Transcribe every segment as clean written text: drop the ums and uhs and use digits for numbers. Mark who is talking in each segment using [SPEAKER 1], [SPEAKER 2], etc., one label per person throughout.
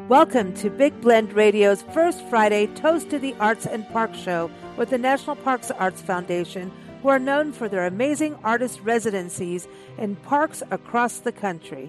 [SPEAKER 1] Welcome to Big Blend Radio's first Friday Toast to the Arts and Parks show with the National Parks Arts Foundation, who are known for their amazing artist residencies in parks across the country.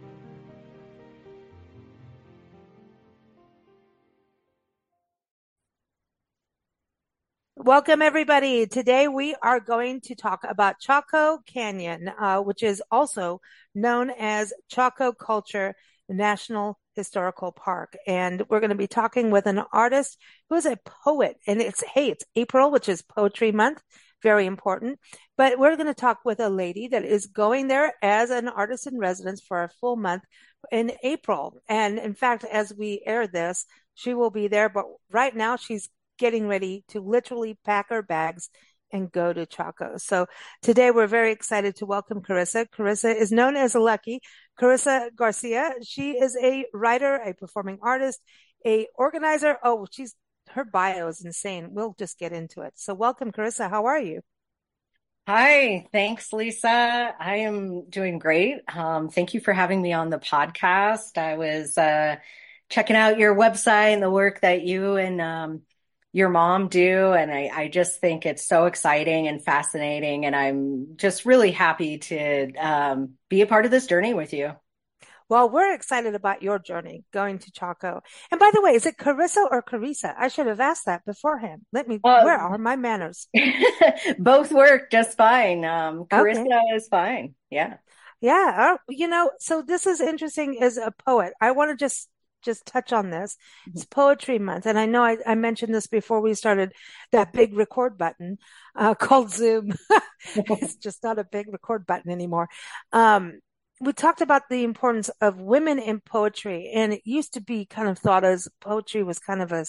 [SPEAKER 1] Welcome, everybody. Today we are going to talk about Chaco Canyon, which is also known as Chaco Culture National Historical Park. And we're going to be talking with an artist who is a poet. And it's April, which is Poetry Month. Very important. But we're going to talk with a lady that is going there as an artist in residence for a full month in April. And in fact, as we air this, she will be there. But right now she's getting ready to literally pack her bags and go to Chaco. So today we're very excited to welcome Carissa. Carissa is known as Lucky. Carissa Garcia. She is a writer, a performing artist, a organizer. Oh, her bio is insane. We'll just get into it. So welcome, Carissa. How are you?
[SPEAKER 2] Hi, thanks, Lisa. I am doing great. Thank you for having me on the podcast. I was checking out your website and the work that you and your mom do, and I just think it's so exciting and fascinating, and I'm just really happy to be a part of this journey with you.
[SPEAKER 1] Well, we're excited about your journey going to Chaco. And by the way, is it Carissa or Carissa? I should have asked that beforehand. Where are my manners?
[SPEAKER 2] Both work just fine. Carissa
[SPEAKER 1] Okay.
[SPEAKER 2] is fine. Yeah.
[SPEAKER 1] Yeah. So this is interesting as a poet. I want to just touch on this. It's Poetry Month. And I know I mentioned this before we started that big record button, called Zoom. It's just not a big record button anymore. We talked about the importance of women in poetry, and it used to be kind of thought as poetry was kind of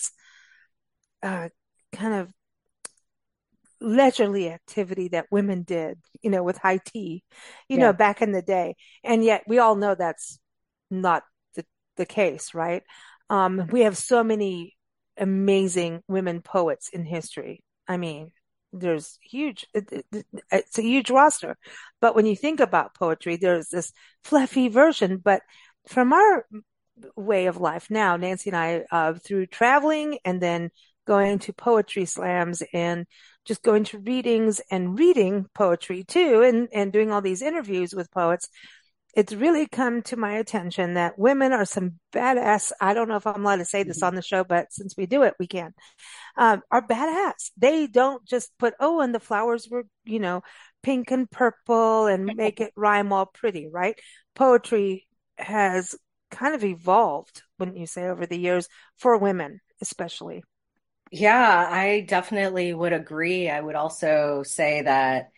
[SPEAKER 1] kind of leisurely activity that women did, with high tea,
[SPEAKER 2] Yeah.
[SPEAKER 1] back in the day. And yet we all know that's not the case, right? We have so many amazing women poets in history. I mean, it's a huge roster. But when you think about poetry, there's this fluffy version. But from our way of life now, Nancy and I, through traveling and then going to poetry slams and just going to readings and reading poetry too, and doing all these interviews with poets, it's really come to my attention that women are some badass. I don't know if I'm allowed to say this on the show, but since we do it, we can. Are badass. They don't just put, oh, and the flowers were, pink and purple and make it rhyme all pretty, right? Poetry has kind of evolved, wouldn't you say, over the years for women, especially.
[SPEAKER 2] Yeah, I definitely would agree. I would also say that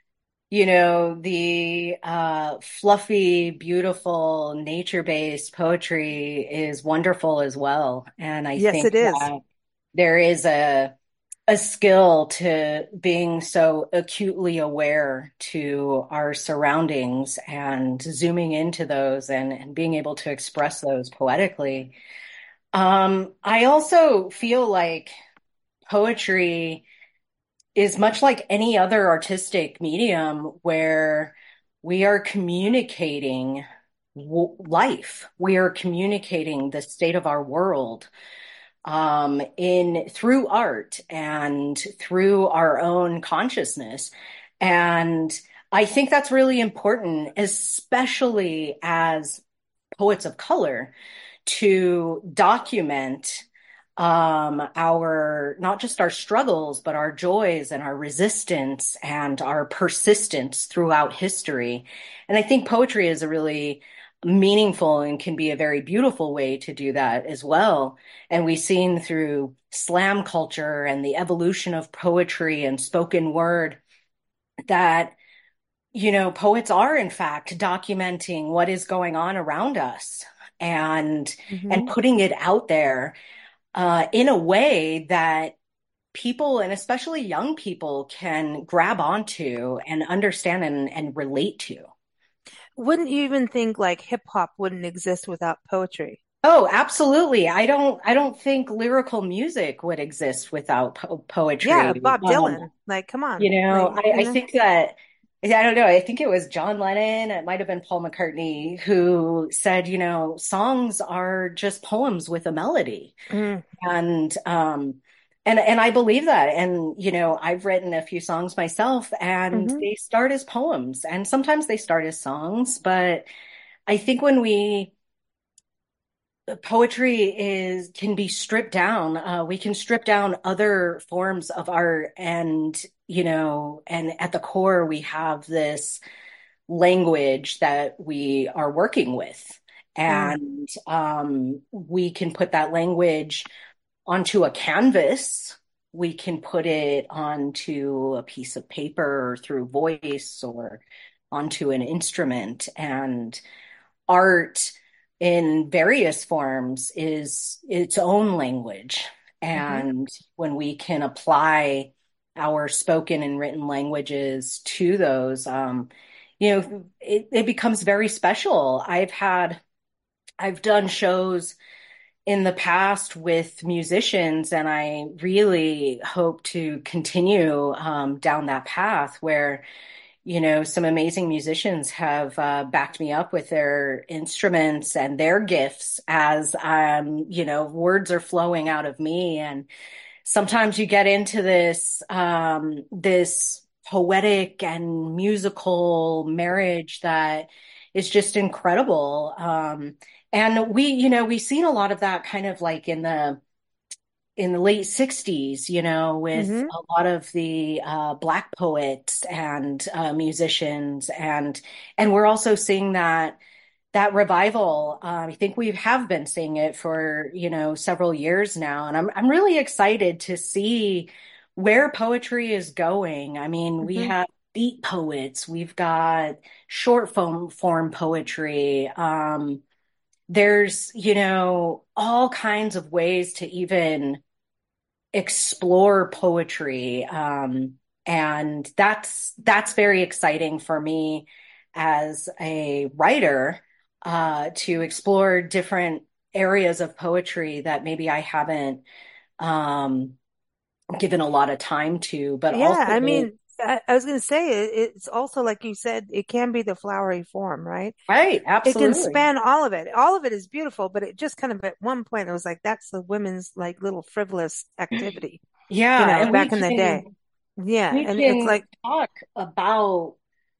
[SPEAKER 2] the fluffy, beautiful, nature-based poetry is wonderful as well. And I
[SPEAKER 1] Yes,
[SPEAKER 2] think
[SPEAKER 1] it is.
[SPEAKER 2] that there is a skill to being so acutely aware to our surroundings and zooming into those and being able to express those poetically. I also feel like poetry is much like any other artistic medium where we are communicating life. We are communicating the state of our world in through art and through our own consciousness. And I think that's really important, especially as poets of color, to document our not just our struggles, but our joys and our resistance and our persistence throughout history. And I think poetry is a really meaningful and can be a very beautiful way to do that as well. And we've seen through slam culture and the evolution of poetry and spoken word that poets are in fact documenting what is going on around us and
[SPEAKER 1] Hmm.
[SPEAKER 2] putting it out there in a way that people, and especially young people, can grab onto and understand and relate to.
[SPEAKER 1] Wouldn't you even think like hip hop wouldn't exist without poetry?
[SPEAKER 2] Oh, absolutely. I don't think lyrical music would exist without
[SPEAKER 1] Yeah,
[SPEAKER 2] poetry.
[SPEAKER 1] Bob Dylan. Like, come on. Like,
[SPEAKER 2] I think that I don't know. I think it was John Lennon. It might have been Paul McCartney who said, songs are just poems with a melody.
[SPEAKER 1] Mm,
[SPEAKER 2] And and I believe that. And I've written a few songs myself, and
[SPEAKER 1] hmm
[SPEAKER 2] they start as poems, and sometimes they start as songs. But I think when we poetry is can be stripped down, we can strip down other forms of art, and and at the core we have this language that we are working with.
[SPEAKER 1] mm,
[SPEAKER 2] And we can put that language onto a canvas. We can put it onto a piece of paper or through voice or onto an instrument. And art in various forms is its own language.
[SPEAKER 1] hmm
[SPEAKER 2] And when we can apply our spoken and written languages to those, it becomes very special. I've done shows in the past with musicians, and I really hope to continue down that path where, some amazing musicians have backed me up with their instruments and their gifts as, words are flowing out of me. And sometimes you get into this poetic and musical marriage that is just incredible. And we've seen a lot of that kind of like in the late 60s, with
[SPEAKER 1] hmm
[SPEAKER 2] a lot of the Black poets and musicians, and we're also seeing that revival. I think we have been seeing it for several years now, and I'm really excited to see where poetry is going. I mean, we
[SPEAKER 1] hmm
[SPEAKER 2] have beat poets, we've got short form poetry. There's all kinds of ways to even explore poetry. And that's very exciting for me as a writer, to explore different areas of poetry that maybe I haven't um, given a lot of time to, but
[SPEAKER 1] Yeah,
[SPEAKER 2] also,
[SPEAKER 1] I mean, I was going to say it's also like you said, it can be the flowery form, right?
[SPEAKER 2] right,
[SPEAKER 1] It can
[SPEAKER 2] absolutely.
[SPEAKER 1] span all of it. All of it is beautiful, but it just kind of at one point it was like that's the women's like little frivolous activity,
[SPEAKER 2] Yeah, and
[SPEAKER 1] back in the day. Yeah,
[SPEAKER 2] we
[SPEAKER 1] and it's
[SPEAKER 2] can
[SPEAKER 1] like,
[SPEAKER 2] talk about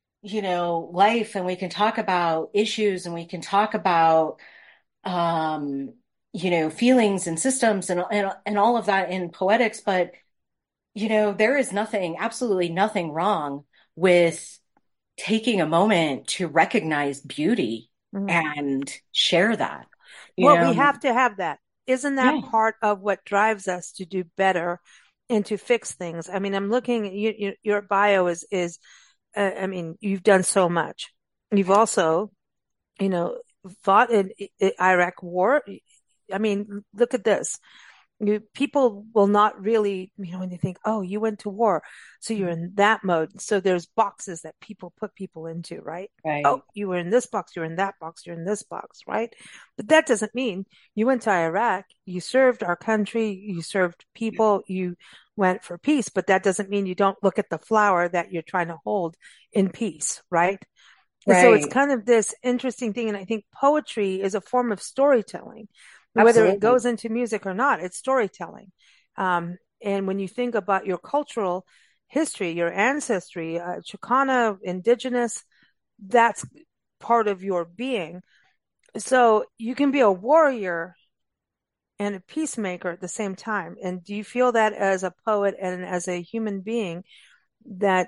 [SPEAKER 2] life, and we can talk about issues, and we can talk about um, feelings and systems and all of that in poetics. But, there is absolutely nothing wrong with taking a moment to recognize beauty
[SPEAKER 1] mm.
[SPEAKER 2] and share that, you
[SPEAKER 1] Well, we
[SPEAKER 2] know?
[SPEAKER 1] have to have that. Isn't that
[SPEAKER 2] Yeah,
[SPEAKER 1] part of what drives us to do better and to fix things? I mean, I'm looking at your bio is, I mean, you've done so much. You've also, you know, fought in Iraq war. I mean, look at this. People will not really, when they think, oh, you went to war. So you're in that mode. So there's boxes that people put people into, right? Oh,
[SPEAKER 2] right,
[SPEAKER 1] you were in this box, you're in that box, you're in this box, right? But that doesn't mean you went to Iraq, you served our country, you served people, you went for peace, but that doesn't mean you don't look at the flower that you're trying to hold in peace, right? And so it's
[SPEAKER 2] right.
[SPEAKER 1] kind of this interesting thing. And I think poetry is a form of storytelling, whether it
[SPEAKER 2] Absolutely.
[SPEAKER 1] goes into music or not, it's storytelling. And when you think about your cultural history, your ancestry, Chicana, indigenous, that's part of your being. So you can be a warrior and a peacemaker at the same time. And do you feel that as a poet and as a human being that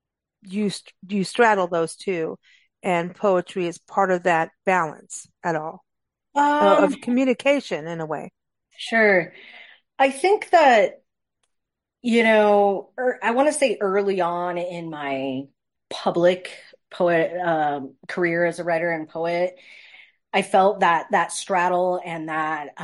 [SPEAKER 1] you straddle those two, and poetry is part of that balance at all
[SPEAKER 2] Um,
[SPEAKER 1] of communication in a way?
[SPEAKER 2] sure. I think that, I want to say early on in my public poet career as a writer and poet, I felt that straddle and that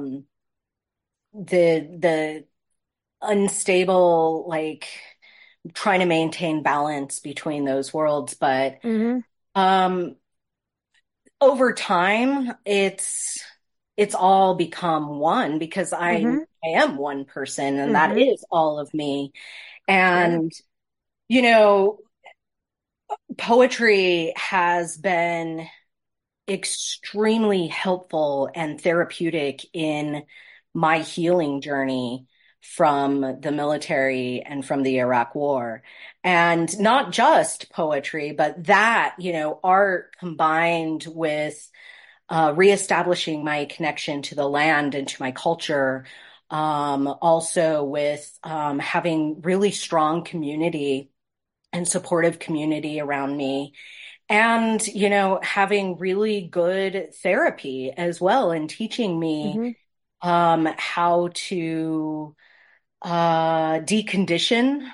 [SPEAKER 2] the unstable, like trying to maintain balance between those worlds. But
[SPEAKER 1] Hmm
[SPEAKER 2] um, over time, it's all become one, because
[SPEAKER 1] hmm
[SPEAKER 2] I am one person, and that
[SPEAKER 1] hmm
[SPEAKER 2] is all of me.
[SPEAKER 1] Sure.
[SPEAKER 2] And you know poetry has been extremely helpful and therapeutic in my healing journey from the military and from the Iraq War. And not just poetry, but that, art combined with reestablishing my connection to the land and to my culture. Also with having really strong community and supportive community around me and having really good therapy as well and teaching me
[SPEAKER 1] Mm-hmm.
[SPEAKER 2] how to decondition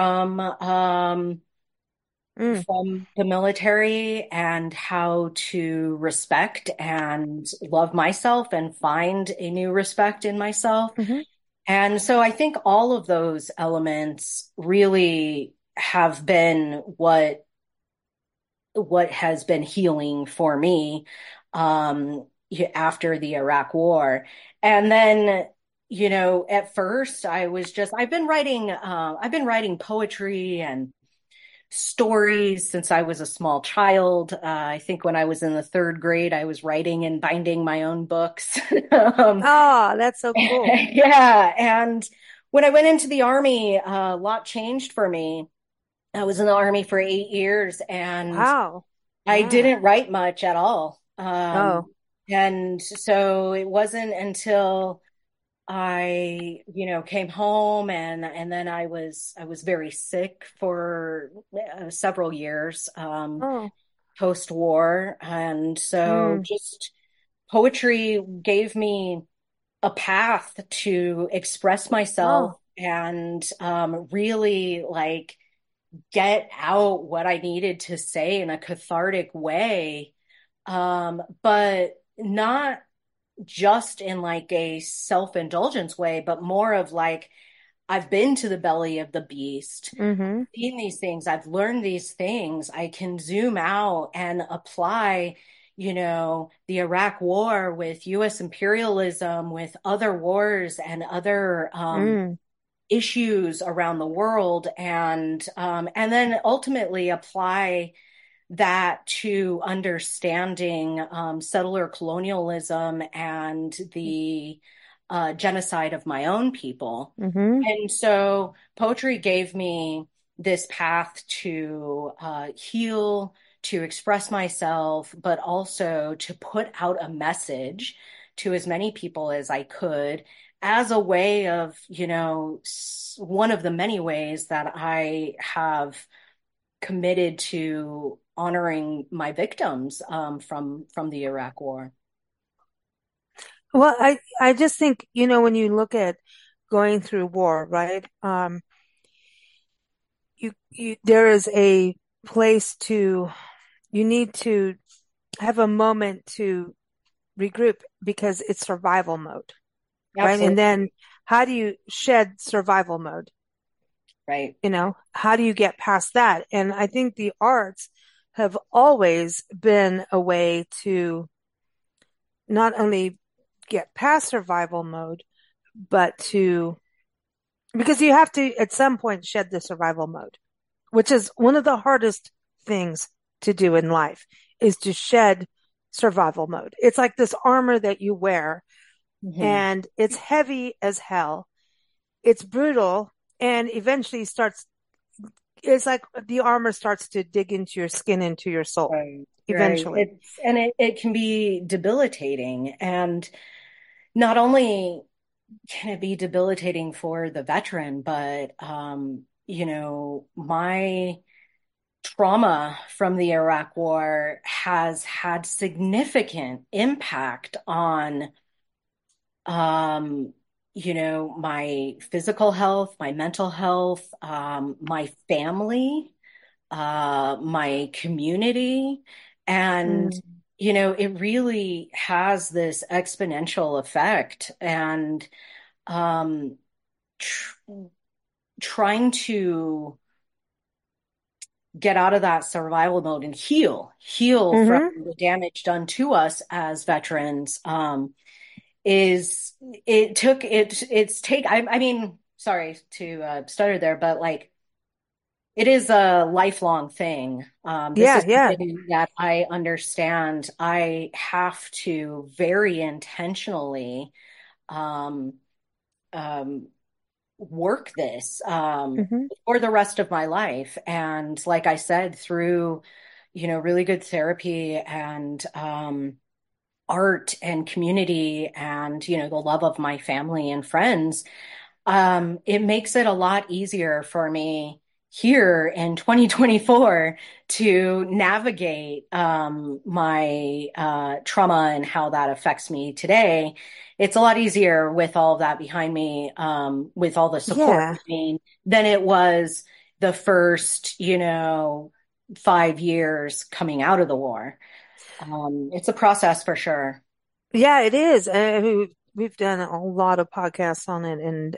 [SPEAKER 1] Mm.
[SPEAKER 2] from the military and how to respect and love myself and find a new respect in myself.
[SPEAKER 1] Mm-hmm.
[SPEAKER 2] And so I think all of those elements really have been what has been healing for me after the Iraq War. And then, at first I've been writing poetry and stories since I was a small child. I think when I was in the third grade, I was writing and binding my own books. Um,
[SPEAKER 1] Oh, that's so cool.
[SPEAKER 2] yeah. And when I went into the army, a lot changed for me. I was in the army for 8 years and
[SPEAKER 1] Wow.
[SPEAKER 2] I
[SPEAKER 1] Yeah.
[SPEAKER 2] didn't write much at all.
[SPEAKER 1] Oh.
[SPEAKER 2] And so it wasn't until I, came home and then I was very sick for several years
[SPEAKER 1] Oh.
[SPEAKER 2] post-war. And so
[SPEAKER 1] Mm.
[SPEAKER 2] just poetry gave me a path to express myself
[SPEAKER 1] Oh.
[SPEAKER 2] and really like get out what I needed to say in a cathartic way, but not just in like a self-indulgence way, but more of like, I've been to the belly of the beast,
[SPEAKER 1] Mm-hmm.
[SPEAKER 2] seen these things, I've learned these things, I can zoom out and apply, the Iraq War with US imperialism, with other wars and other
[SPEAKER 1] Mm.
[SPEAKER 2] issues around the world and then ultimately apply that to understanding settler colonialism and the genocide of my own people.
[SPEAKER 1] Mm-hmm.
[SPEAKER 2] And so poetry gave me this path to heal, to express myself, but also to put out a message to as many people as I could as a way of, one of the many ways that I have committed to honoring my victims from the Iraq War.
[SPEAKER 1] Well, I just think, when you look at going through war, right? There is a place you need to have a moment to regroup because it's survival mode, right? And
[SPEAKER 2] Absolutely.
[SPEAKER 1] then how do you shed survival mode?
[SPEAKER 2] Right.
[SPEAKER 1] How do you get past that? And I think the arts have always been a way to not only get past survival mode, but because you have to at some point shed the survival mode, which is one of the hardest things to do in life is to shed survival mode. It's like this armor that you wear
[SPEAKER 2] Mhm.
[SPEAKER 1] and it's heavy as hell. It's brutal and eventually it's like the armor starts to dig into your skin, into your soul
[SPEAKER 2] Right. Right.
[SPEAKER 1] eventually.
[SPEAKER 2] It can be debilitating. And not only can it be debilitating for the veteran, but my trauma from the Iraq War has had significant impact on um, my physical health, my mental health, my family, my community. And,
[SPEAKER 1] Mm.
[SPEAKER 2] it really has this exponential effect. And um, tr trying to get out of that survival mode and heal from
[SPEAKER 1] Hmm.
[SPEAKER 2] the damage done to us as veterans, is it took it it's take I mean sorry to stutter there, but like It is a lifelong thing. This
[SPEAKER 1] Yeah,
[SPEAKER 2] is
[SPEAKER 1] yeah.
[SPEAKER 2] something that I understand I have to very intentionally um, um, work this
[SPEAKER 1] Hmm.
[SPEAKER 2] for the rest of my life. And like I said, through, really good therapy and art and community and, the love of my family and friends, it makes it a lot easier for me here in 2024 to navigate my trauma and how that affects me today. It's a lot easier with all of that behind me, with all the support
[SPEAKER 1] Yeah.
[SPEAKER 2] than it was the first, 5 years coming out of the war. It's a process for sure.
[SPEAKER 1] Yeah, it is. We've done a lot of podcasts on it and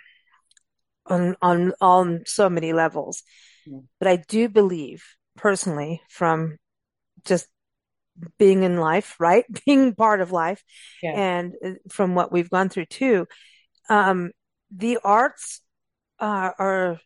[SPEAKER 1] on so many levels. But I do believe personally from just being in life, right? Being part of life
[SPEAKER 2] Yeah,
[SPEAKER 1] and from what we've gone through too, um, the arts are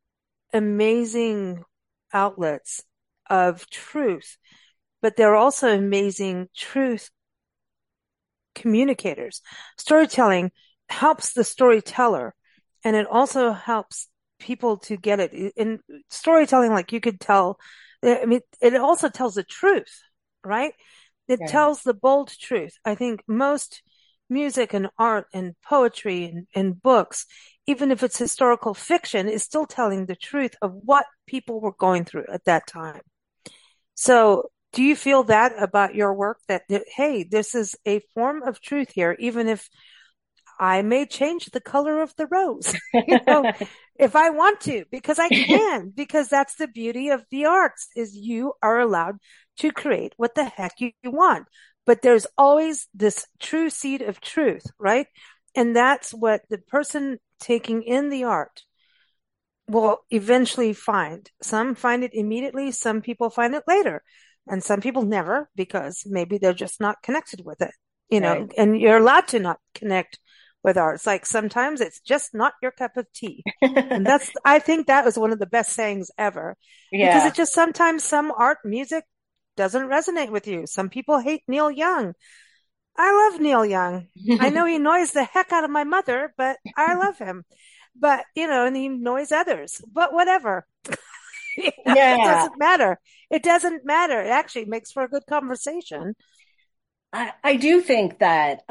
[SPEAKER 1] amazing outlets of truth, but they're also amazing truth communicators. Storytelling helps the storyteller, and it also helps people to get it. In storytelling, like you could tell, I mean, it also tells the truth, right? It
[SPEAKER 2] yeah,
[SPEAKER 1] tells the bold truth. I think most music and art and poetry and books, even if it's historical fiction, is still telling the truth of what people were going through at that time. So, do you feel that about your work that, hey, this is a form of truth here, even if I may change the color of the rose, if I want to, because I can, because that's the beauty of the arts is you are allowed to create what the heck you want. But there's always this true seed of truth, right? And that's what the person taking in the art will eventually find. Some find it immediately, some people find it later, and some people never because maybe they're just not connected with it,
[SPEAKER 2] right.
[SPEAKER 1] and you're allowed to not connect with art. It's like sometimes it's just not your cup of tea. And I think that was one of the best sayings ever because
[SPEAKER 2] Yeah.
[SPEAKER 1] it just sometimes some art music doesn't resonate with you. Some people hate Neil Young. I love Neil Young. I know he annoys the heck out of my mother, but I love him. But, and he annoys others, but whatever. It
[SPEAKER 2] Yeah.
[SPEAKER 1] doesn't matter. It doesn't matter. It actually makes for a good conversation.
[SPEAKER 2] I do think that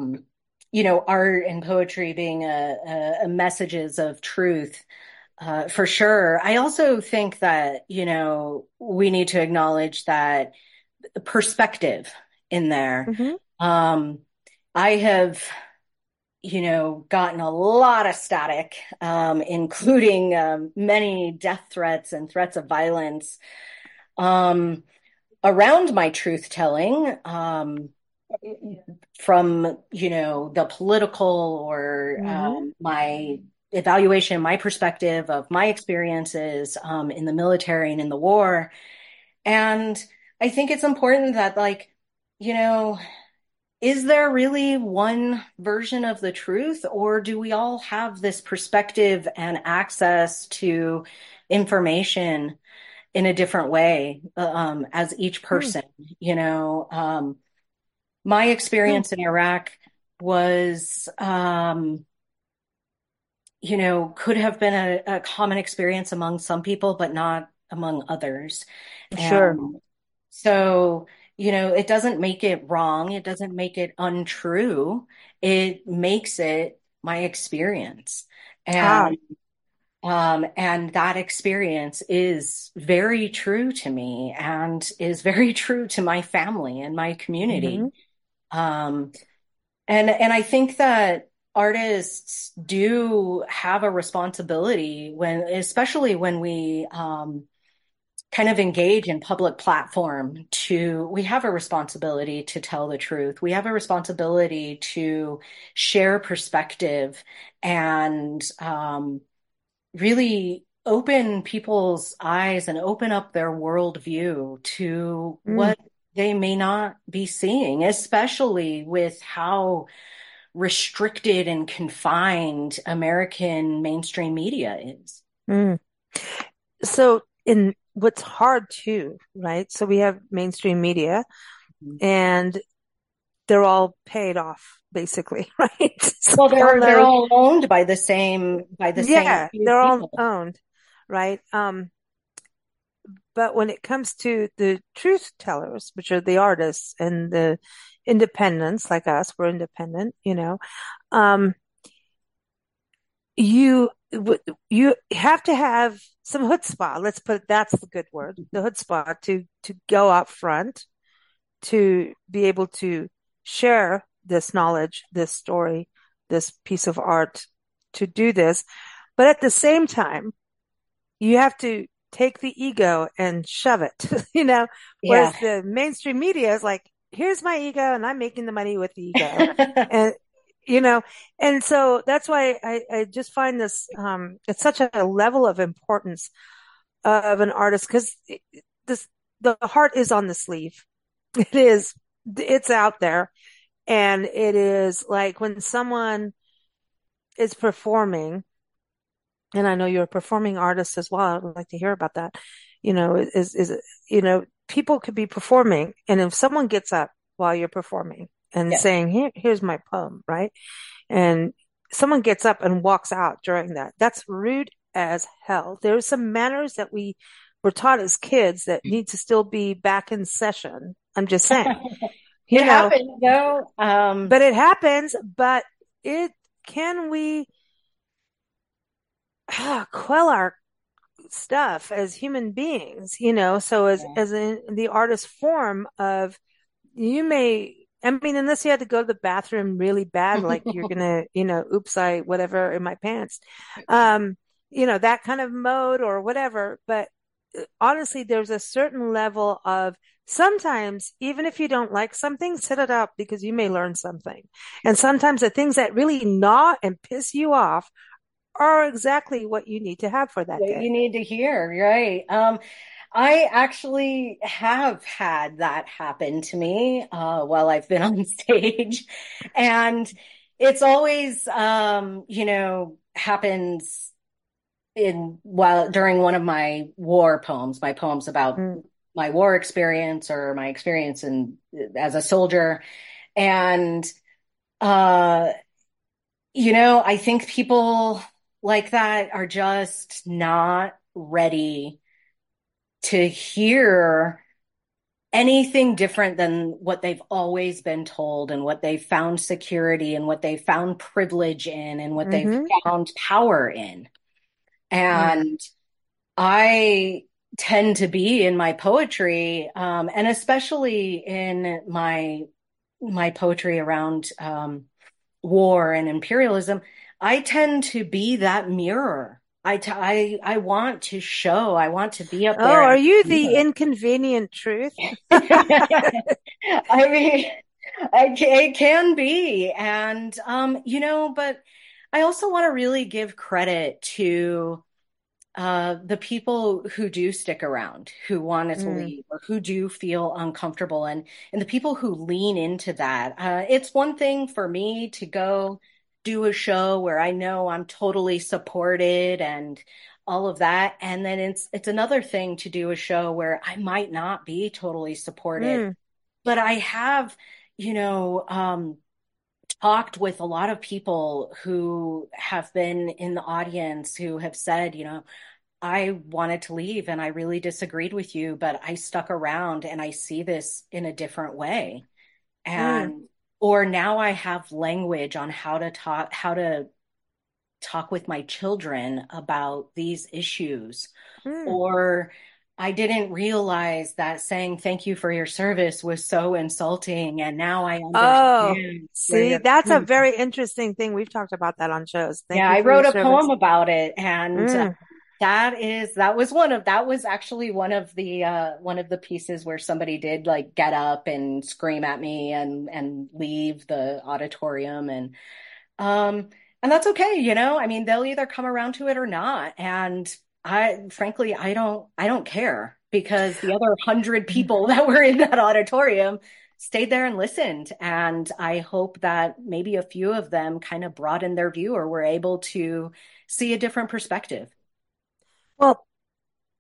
[SPEAKER 2] art and poetry being a messages of truth, for sure. I also think that, we need to acknowledge that perspective in there.
[SPEAKER 1] Hmm.
[SPEAKER 2] Um, I have, gotten a lot of static, including many death threats and threats of violence um, around my truth telling. From the political or
[SPEAKER 1] Hmm.
[SPEAKER 2] my evaluation, my perspective of my experiences in the military and in the war. And I think it's important that, like, you know, is there really one version of the truth, or do we all have this perspective and access to information in a different way as each
[SPEAKER 1] Hmm.
[SPEAKER 2] person? My
[SPEAKER 1] Hmm.
[SPEAKER 2] experience in Iraq was, could have been a common experience among some people, but not among others.
[SPEAKER 1] Sure.
[SPEAKER 2] And so, it doesn't make it wrong. It doesn't make it untrue. It makes it my experience.
[SPEAKER 1] Ah.
[SPEAKER 2] And that experience is very true to me and is very true to my family and my community.
[SPEAKER 1] Hmm.
[SPEAKER 2] Um, and I think that artists do have a responsibility especially when we kind of engage in public platform we have a responsibility to tell the truth. We have a responsibility to share perspective and really open people's eyes and open up their worldview to
[SPEAKER 1] Mm.
[SPEAKER 2] what they may not be seeing, especially with how restricted and confined American mainstream media is.
[SPEAKER 1] Mm. So in what's hard too, right? So we have mainstream media and they're all paid off basically, right? So
[SPEAKER 2] Well,
[SPEAKER 1] we all
[SPEAKER 2] they're
[SPEAKER 1] know,
[SPEAKER 2] all owned by the same
[SPEAKER 1] yeah,
[SPEAKER 2] few
[SPEAKER 1] they're all
[SPEAKER 2] people.
[SPEAKER 1] owned, right? But when it comes to the truth tellers, which are the artists and the independents like us, we're independent, um, you you have to have some chutzpah. Let's put that's the good word, the chutzpah to go up front to be able to share this knowledge, this story, this piece of art, to do this. But at the same time, you have to take the ego and shove it,
[SPEAKER 2] Yeah.
[SPEAKER 1] whereas the mainstream media is like, here's my ego and I'm making the money with the ego. And, you know, and so that's why I just find this, it's such a level of importance of an artist because this, the heart is on the sleeve. It is, it's out there. And it is like when someone is performing, and I know you're a performing artist as well. I'd like to hear about that. People could be performing, and if someone gets up while you're performing and
[SPEAKER 2] Yeah.
[SPEAKER 1] saying, here's my poem, right? And someone gets up and walks out during that, that's rude as hell. There's some manners that we were taught as kids that need to still be back in session. I'm just saying, you
[SPEAKER 2] It
[SPEAKER 1] know,
[SPEAKER 2] happened, though.
[SPEAKER 1] but it happens, but it can we quell our stuff as human beings, so
[SPEAKER 2] Yeah.
[SPEAKER 1] as in the artist form of you may, I mean, unless you had to go to the bathroom really bad, like you're gonna, oops, I whatever in my pants, um, that kind of mode or whatever. But honestly, there's a certain level of sometimes, even if you don't like something, set it up because you may learn something. And sometimes the things that really gnaw and piss you off are exactly what you need to have for that
[SPEAKER 2] What
[SPEAKER 1] day.
[SPEAKER 2] you need to hear, right? I actually have had that happen to me while I've been on stage, and it's always, happens in while during one of my war poems, my poems about
[SPEAKER 1] Mm.
[SPEAKER 2] my war experience or my experience as a soldier, and uh, I think people like that are just not ready to hear anything different than what they've always been told and what they've found security and what they've found privilege in and what they've
[SPEAKER 1] Mm-hmm.
[SPEAKER 2] found power in.
[SPEAKER 1] Mm.
[SPEAKER 2] And I tend to be in my poetry, and especially in my poetry around war and imperialism, I tend to be that mirror. I want to show, I want to be up
[SPEAKER 1] Oh,
[SPEAKER 2] there
[SPEAKER 1] are
[SPEAKER 2] and
[SPEAKER 1] you the
[SPEAKER 2] hear.
[SPEAKER 1] inconvenient truth?
[SPEAKER 2] I mean, it can be. And, but I also want to really give credit to the people who do stick around, who want it to
[SPEAKER 1] Mm.
[SPEAKER 2] leave, or who do feel uncomfortable, and the people who lean into that. It's one thing for me to go do a show where I know I'm totally supported and all of that, and then it's another thing to do a show where I might not be totally supported,
[SPEAKER 1] Mm.
[SPEAKER 2] but I have, you know, talked with a lot of people who have been in the audience who have said, I wanted to leave and I really disagreed with you, but I stuck around and I see this in a different way.
[SPEAKER 1] Mm.
[SPEAKER 2] And or now I have language on how to talk with my children about these issues.
[SPEAKER 1] Mm.
[SPEAKER 2] Or I didn't realize that saying thank you for your service was so insulting, and now I
[SPEAKER 1] Oh,
[SPEAKER 2] understand where
[SPEAKER 1] see,
[SPEAKER 2] you're
[SPEAKER 1] that's a
[SPEAKER 2] coming from.
[SPEAKER 1] very interesting thing. We've talked about that on shows.
[SPEAKER 2] Yeah,
[SPEAKER 1] Thank you
[SPEAKER 2] I
[SPEAKER 1] for your
[SPEAKER 2] wrote a poem
[SPEAKER 1] service.
[SPEAKER 2] about it, and
[SPEAKER 1] Mm.
[SPEAKER 2] that was actually one of the pieces where somebody did like get up and scream at me and leave the auditorium, um and that's okay, I mean, they'll either come around to it or not, and I frankly I don't care because the other 100 people that were in that auditorium stayed there and listened. And I hope that maybe a few of them kind of broadened their view or were able to see a different perspective.
[SPEAKER 1] Well,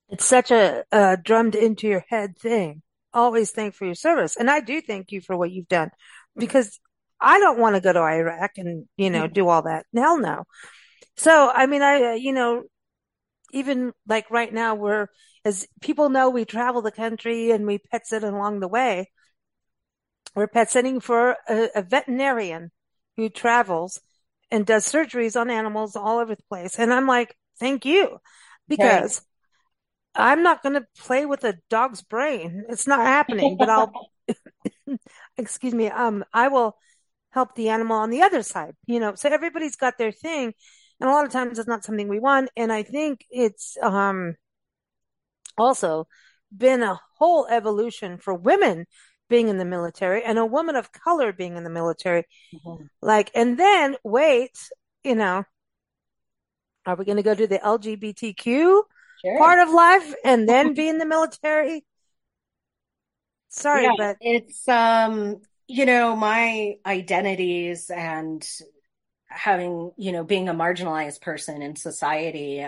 [SPEAKER 1] It's such a drummed into your head thing. Always thank for your service. And I do thank you for what you've done because I don't want to go to Iraq and, do all that. Hell no. So, I mean, even like right now, as people know, we travel the country and we pet sit along the way. We're pet sitting for a veterinarian who travels and does surgeries on animals all over the place. And I'm like, thank you,
[SPEAKER 2] Right.
[SPEAKER 1] because I'm not going to play with a dog's brain. It's not happening, but excuse me, I will help the animal on the other side, so everybody's got their thing. And a lot of times it's not something we want. And I think it's, also been a whole evolution for women being in the military and a woman of color being in the military.
[SPEAKER 2] Mhm.
[SPEAKER 1] Like, and then wait, you know, are we going to go to the LGBTQ
[SPEAKER 2] Sure.
[SPEAKER 1] part of life and then be in the military? Sorry,
[SPEAKER 2] Yeah,
[SPEAKER 1] but
[SPEAKER 2] it's my identities and having, being a marginalized person in society,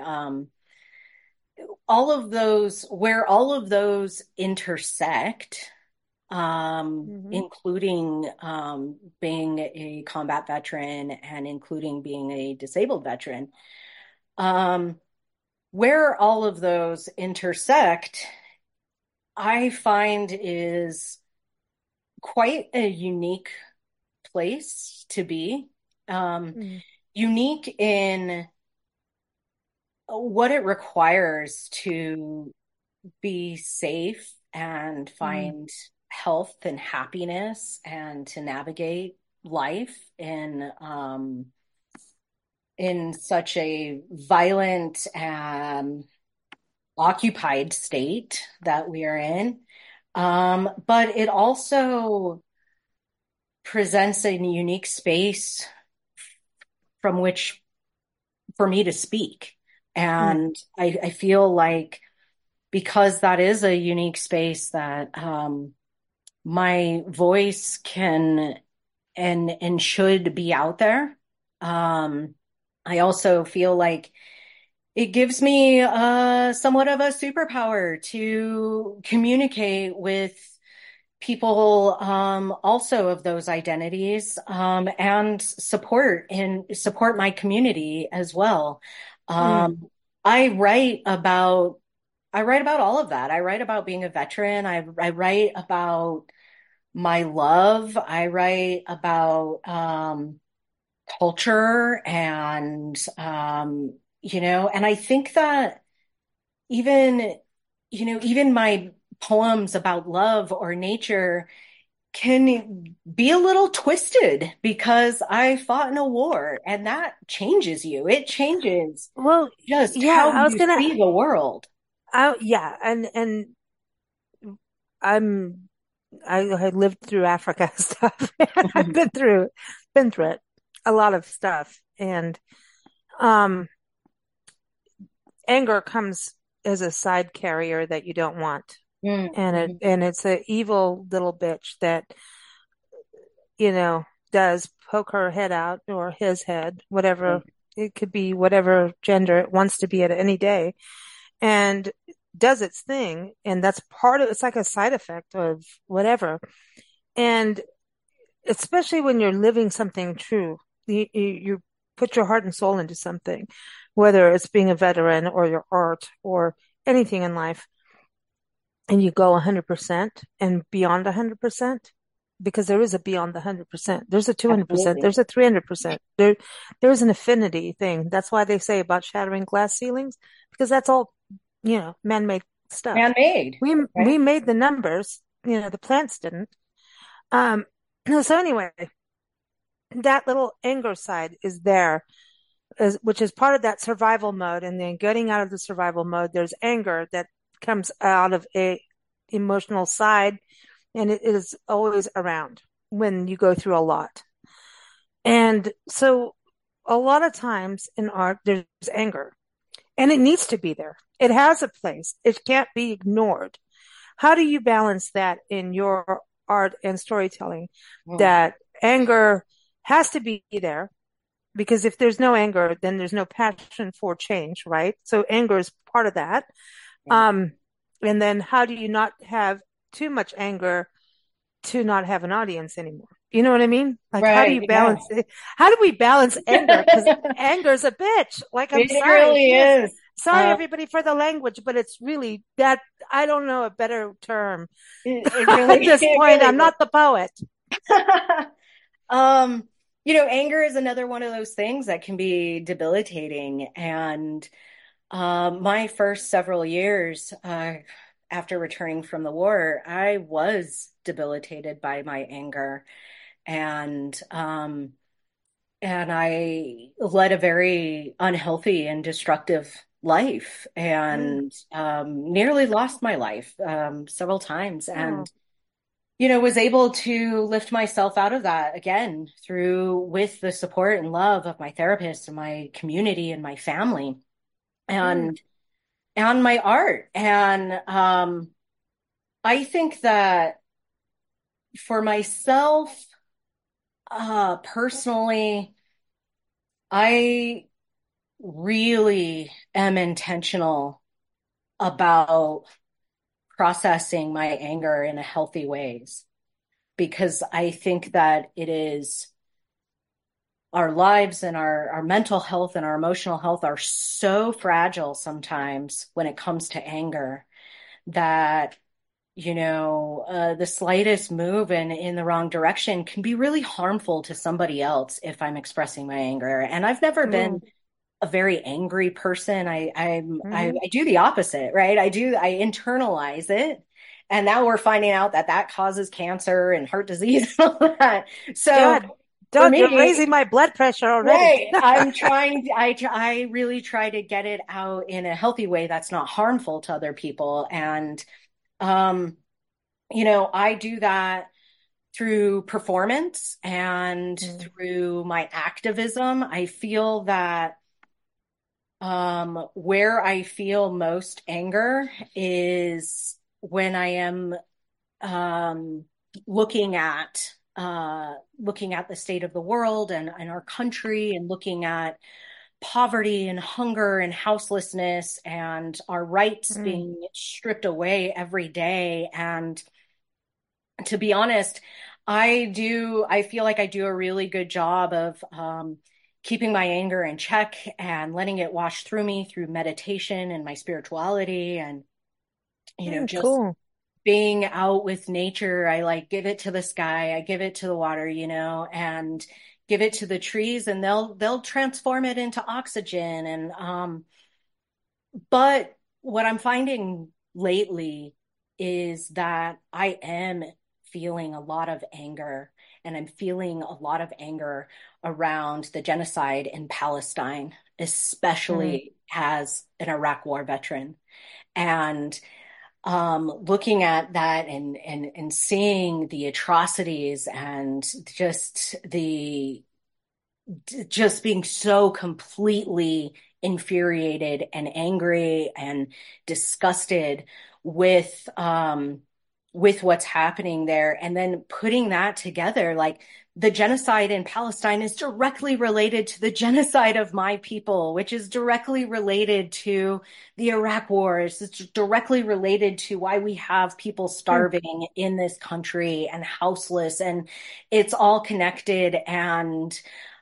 [SPEAKER 2] all of those intersect,
[SPEAKER 1] mhm,
[SPEAKER 2] including being a combat veteran and including being a disabled veteran. Um, where all of those intersect, I find is quite a unique place to be. Um,
[SPEAKER 1] mm,
[SPEAKER 2] Unique in what it requires to be safe and
[SPEAKER 1] mm,
[SPEAKER 2] find health and happiness and to navigate life in such a violent occupied state that we are in. But it also presents a unique space from which for me to speak.
[SPEAKER 1] mm,
[SPEAKER 2] And I feel like because that is a unique space that my voice can and should be out there. Um, I also feel like it gives me somewhat of a superpower to communicate with people also of those identities and support my community as well.
[SPEAKER 1] mm,
[SPEAKER 2] Um, I write about I write about all of that. I write about being a veteran. I write about my love. I write about culture and I think that even, even my poems about love or nature can be a little twisted because I fought in a war and that changes you. It changes
[SPEAKER 1] well,
[SPEAKER 2] just
[SPEAKER 1] yeah,
[SPEAKER 2] how you see the world.
[SPEAKER 1] yeah, and I'm, I lived through Africa stuff. I've been through it, a lot of stuff. And, um, anger comes as a side carrier that you don't want.
[SPEAKER 2] Mm-hmm.
[SPEAKER 1] And it's an evil little bitch that, you know, does poke her head out or his head, whatever. It could be whatever gender it wants to be at any day and does its thing. And that's part of, it's like a side effect of whatever. And especially when you're living something true, you put your heart and soul into something, whether it's being a veteran or your art or anything in life, and you go 100% and beyond 100%, because there is a beyond the 100%. There's a 200%.
[SPEAKER 2] Absolutely.
[SPEAKER 1] There's a 300%. There's an affinity thing. That's why they say about shattering glass ceilings, because that's all, man-made stuff.
[SPEAKER 2] Man-made,
[SPEAKER 1] We
[SPEAKER 2] right?
[SPEAKER 1] made the numbers, the plants didn't. Um, so anyway, that little anger side is there, which is part of that survival mode. And then getting out of the survival mode, there's anger that comes out of a emotional side, and it is always around when you go through a lot. And so a lot of times in art, there's anger and it needs to be there. It has a place. It can't be ignored. How do you balance that in your art and storytelling?
[SPEAKER 2] Mm.
[SPEAKER 1] That anger has to be there, because if there's no anger, then there's no passion for change, right? So anger is part of that.
[SPEAKER 2] Right.
[SPEAKER 1] Um, and then how do you not have too much anger to not have an audience anymore? You know what I mean? Like, how do you
[SPEAKER 2] Right. Yeah.
[SPEAKER 1] balance it? How do we balance anger? Because anger's a bitch. Like, I'm
[SPEAKER 2] It
[SPEAKER 1] sorry,
[SPEAKER 2] really
[SPEAKER 1] it is.
[SPEAKER 2] is.
[SPEAKER 1] Sorry, everybody, for the language, but it's really that I don't know a better term
[SPEAKER 2] It
[SPEAKER 1] at
[SPEAKER 2] really,
[SPEAKER 1] this
[SPEAKER 2] it
[SPEAKER 1] point. I'm
[SPEAKER 2] really
[SPEAKER 1] not the poet.
[SPEAKER 2] is. Um, anger is another one of those things that can be debilitating. And my first several years after returning from the war, I was debilitated by my anger, and I led a very unhealthy and destructive life,
[SPEAKER 1] Mm.
[SPEAKER 2] and nearly lost my life several times,
[SPEAKER 1] Oh,
[SPEAKER 2] and was able to lift myself out of that again through with the support and love of my therapist and my community and my family
[SPEAKER 1] mm,
[SPEAKER 2] and my art. And I think that for myself, personally, I really am intentional about processing my anger in a healthy ways because I think that it is our lives and our mental health and our emotional health are so fragile sometimes when it comes to anger that the slightest move in the wrong direction can be really harmful to somebody else if I'm expressing my anger. And I've never
[SPEAKER 1] mm,
[SPEAKER 2] been a very angry person. I
[SPEAKER 1] mm.
[SPEAKER 2] do the opposite, right? I internalize it. And now we're finding out that that causes cancer and heart disease and all that. So
[SPEAKER 1] God,
[SPEAKER 2] for
[SPEAKER 1] Doug, you're
[SPEAKER 2] me,
[SPEAKER 1] raising my blood pressure already.
[SPEAKER 2] right, I really try to get it out in a healthy way that's not harmful to other people. And um, I do that through performance and
[SPEAKER 1] Mm,
[SPEAKER 2] through my activism. I feel that where I feel most anger is when I am um, looking at looking at the state of the world and our country and looking at poverty and hunger and houselessness and our rights
[SPEAKER 1] mm,
[SPEAKER 2] being stripped away every day. And to be honest, I feel like I do a really good job of keeping my anger in check and letting it wash through me through meditation and my spirituality and, just
[SPEAKER 1] cool.
[SPEAKER 2] being out with nature. I like give it to the sky, I give it to the water, and give it to the trees and they'll transform it into oxygen. And but what I'm finding lately is that I am feeling a lot of anger, and I'm feeling a lot of anger around the genocide in Palestine,
[SPEAKER 1] Mm,
[SPEAKER 2] especially as an Iraq War veteran. And looking at that and seeing the atrocities and just being so completely infuriated and angry and disgusted with with what's happening there, and then putting that together, like the genocide in Palestine is directly related to the genocide of my people, which is directly related to the Iraq wars. It's directly related to why we have people
[SPEAKER 1] mm,
[SPEAKER 2] starving in this country and houseless, and it's all connected. And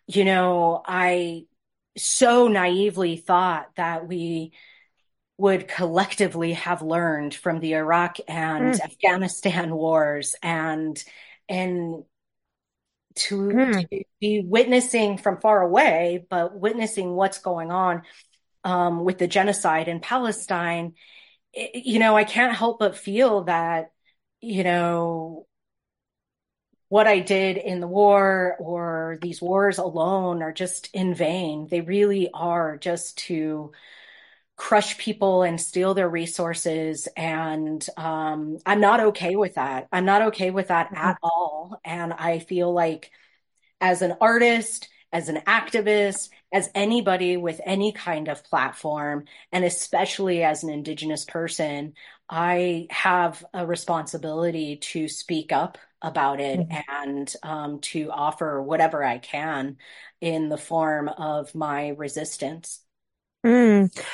[SPEAKER 2] I so naively thought that we would collectively have learned from the Iraq and
[SPEAKER 1] mm,
[SPEAKER 2] Afghanistan wars, and to
[SPEAKER 1] mm,
[SPEAKER 2] be witnessing from far away, but witnessing what's going on with the genocide in Palestine. I can't help but feel that, you know, what I did in the war or these wars alone are just in vain. They really are just to crush people and steal their resources. And I'm not okay with that. I'm not okay with that
[SPEAKER 1] mm,
[SPEAKER 2] at all. And I feel like as an artist, as an activist, as anybody with any kind of platform, and especially as an Indigenous person, I have a responsibility to speak up about it
[SPEAKER 1] mm,
[SPEAKER 2] and to offer whatever I can in the form of my resistance.
[SPEAKER 1] mm.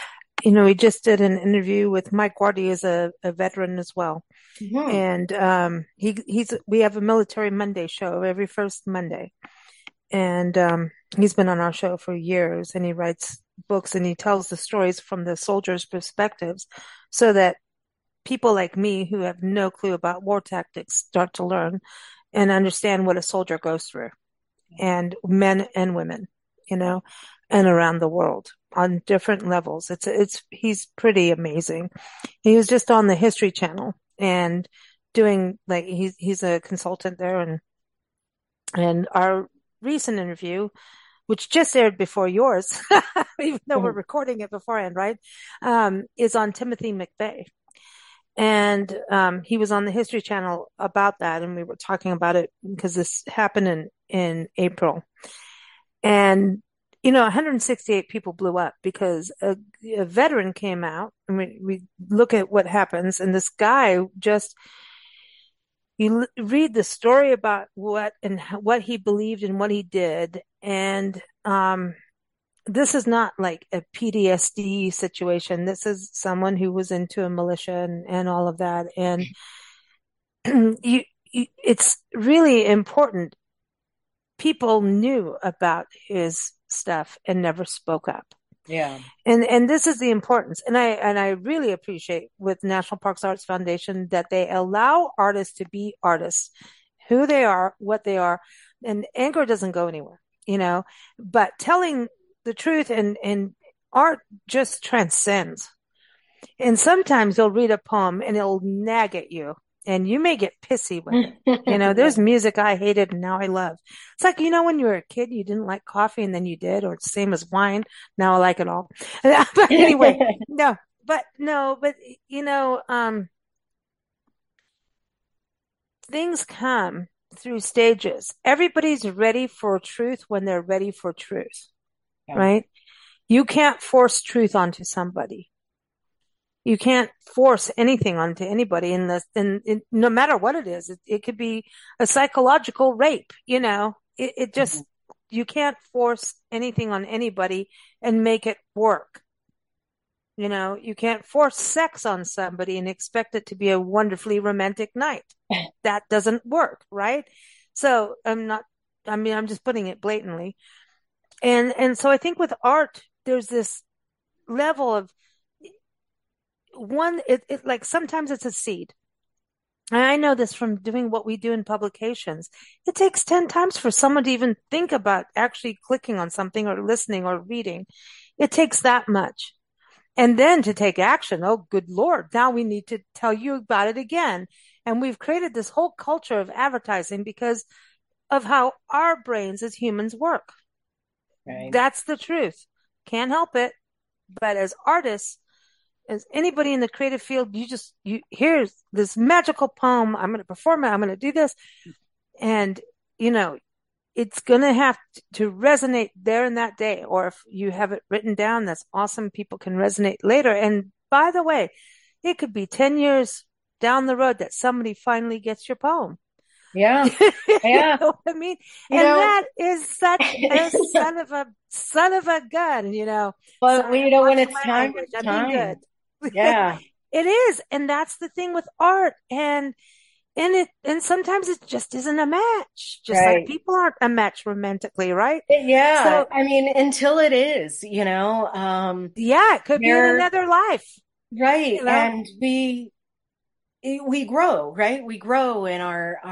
[SPEAKER 1] we just did an interview with Mike Guardy, is a veteran as well.
[SPEAKER 2] Mhm.
[SPEAKER 1] And we have a Military Monday show every first Monday. And he's been on our show for years, and he writes books and he tells the stories from the soldiers' perspectives so that people like me who have no clue about war tactics start to learn and understand what a soldier goes through, and men and women, you know, and around the world on different levels. He's pretty amazing. He was just on the History Channel and doing like he's a consultant there, and our recent interview, which just aired before yours, even though we're
[SPEAKER 2] Mhm.
[SPEAKER 1] recording it beforehand, right? Is on Timothy McVeigh. And he was on the History Channel about that, and we were talking about it because this happened in April. And 168 people blew up because a veteran came out. I mean, we look at what happens, and this guy just you read the story about what he believed and what he did, and this is not like a PTSD situation. This is someone who was into a militia and all of that. And it's really important. People knew about his stuff and never spoke up.
[SPEAKER 2] Yeah.
[SPEAKER 1] And this is the importance. And I really appreciate with National Parks Arts Foundation that they allow artists to be artists, who they are, what they are, and anger doesn't go anywhere, but telling the truth and art just transcends. And sometimes you'll read a poem and it'll nag at you and you may get pissy with it. There's
[SPEAKER 2] Yeah.
[SPEAKER 1] music I hated and now I love. It's like, when you were a kid, you didn't like coffee and then you did, or it's the same as wine. Now I like it all. But anyway, no, but things come through stages. Everybody's ready for truth when they're ready for truth,
[SPEAKER 2] Yeah.
[SPEAKER 1] right? You can't force truth onto somebody. You can't force anything onto anybody no matter what it is. It could be a psychological rape, it just,
[SPEAKER 2] Mhm.
[SPEAKER 1] you can't force anything on anybody and make it work. You can't force sex on somebody and expect it to be a wonderfully romantic night. That doesn't work, right? So I'm just putting it blatantly. And so I think with art, there's this level of it like sometimes it's a seed. And I know this from doing what we do in publications. It takes 10 times for someone to even think about actually clicking on something or listening or reading. It takes that much. And then to take action. Oh, good Lord. Now we need to tell you about it again. And we've created this whole culture of advertising because of how our brains as humans work.
[SPEAKER 2] Right.
[SPEAKER 1] That's the truth. Can't help it. But as artists, as anybody in the creative field, here's this magical poem. I'm going to perform it. I'm going to do this. And, it's going to have to resonate there in that day. Or if you have it written down, that's awesome. People can resonate later. And by the way, it could be 10 years down the road that somebody finally gets your poem.
[SPEAKER 2] Yeah.
[SPEAKER 1] You
[SPEAKER 2] Yeah.
[SPEAKER 1] know what I mean?
[SPEAKER 2] You
[SPEAKER 1] And
[SPEAKER 2] know,
[SPEAKER 1] that is such a son of a gun.
[SPEAKER 2] but
[SPEAKER 1] Sorry, I'm
[SPEAKER 2] when
[SPEAKER 1] watching
[SPEAKER 2] it's
[SPEAKER 1] my
[SPEAKER 2] time,
[SPEAKER 1] language.
[SPEAKER 2] it's
[SPEAKER 1] I'm being good.
[SPEAKER 2] time. Yeah.
[SPEAKER 1] It is. And that's the thing with art. And sometimes it just isn't a match, just like
[SPEAKER 2] Right.
[SPEAKER 1] people aren't a match romantically, right?
[SPEAKER 2] Yeah.
[SPEAKER 1] So
[SPEAKER 2] I mean, until it is,
[SPEAKER 1] yeah, it could be in
[SPEAKER 2] there,
[SPEAKER 1] another life,
[SPEAKER 2] right.
[SPEAKER 1] you know?
[SPEAKER 2] And we grow, right? We grow in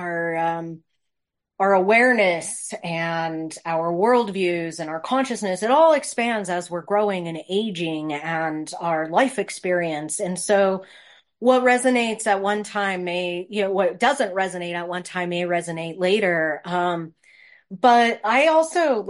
[SPEAKER 2] our awareness and our worldviews and our consciousness. It all expands as we're growing and aging and our life experience. And so what resonates at one time what doesn't resonate at one time may resonate later. But I also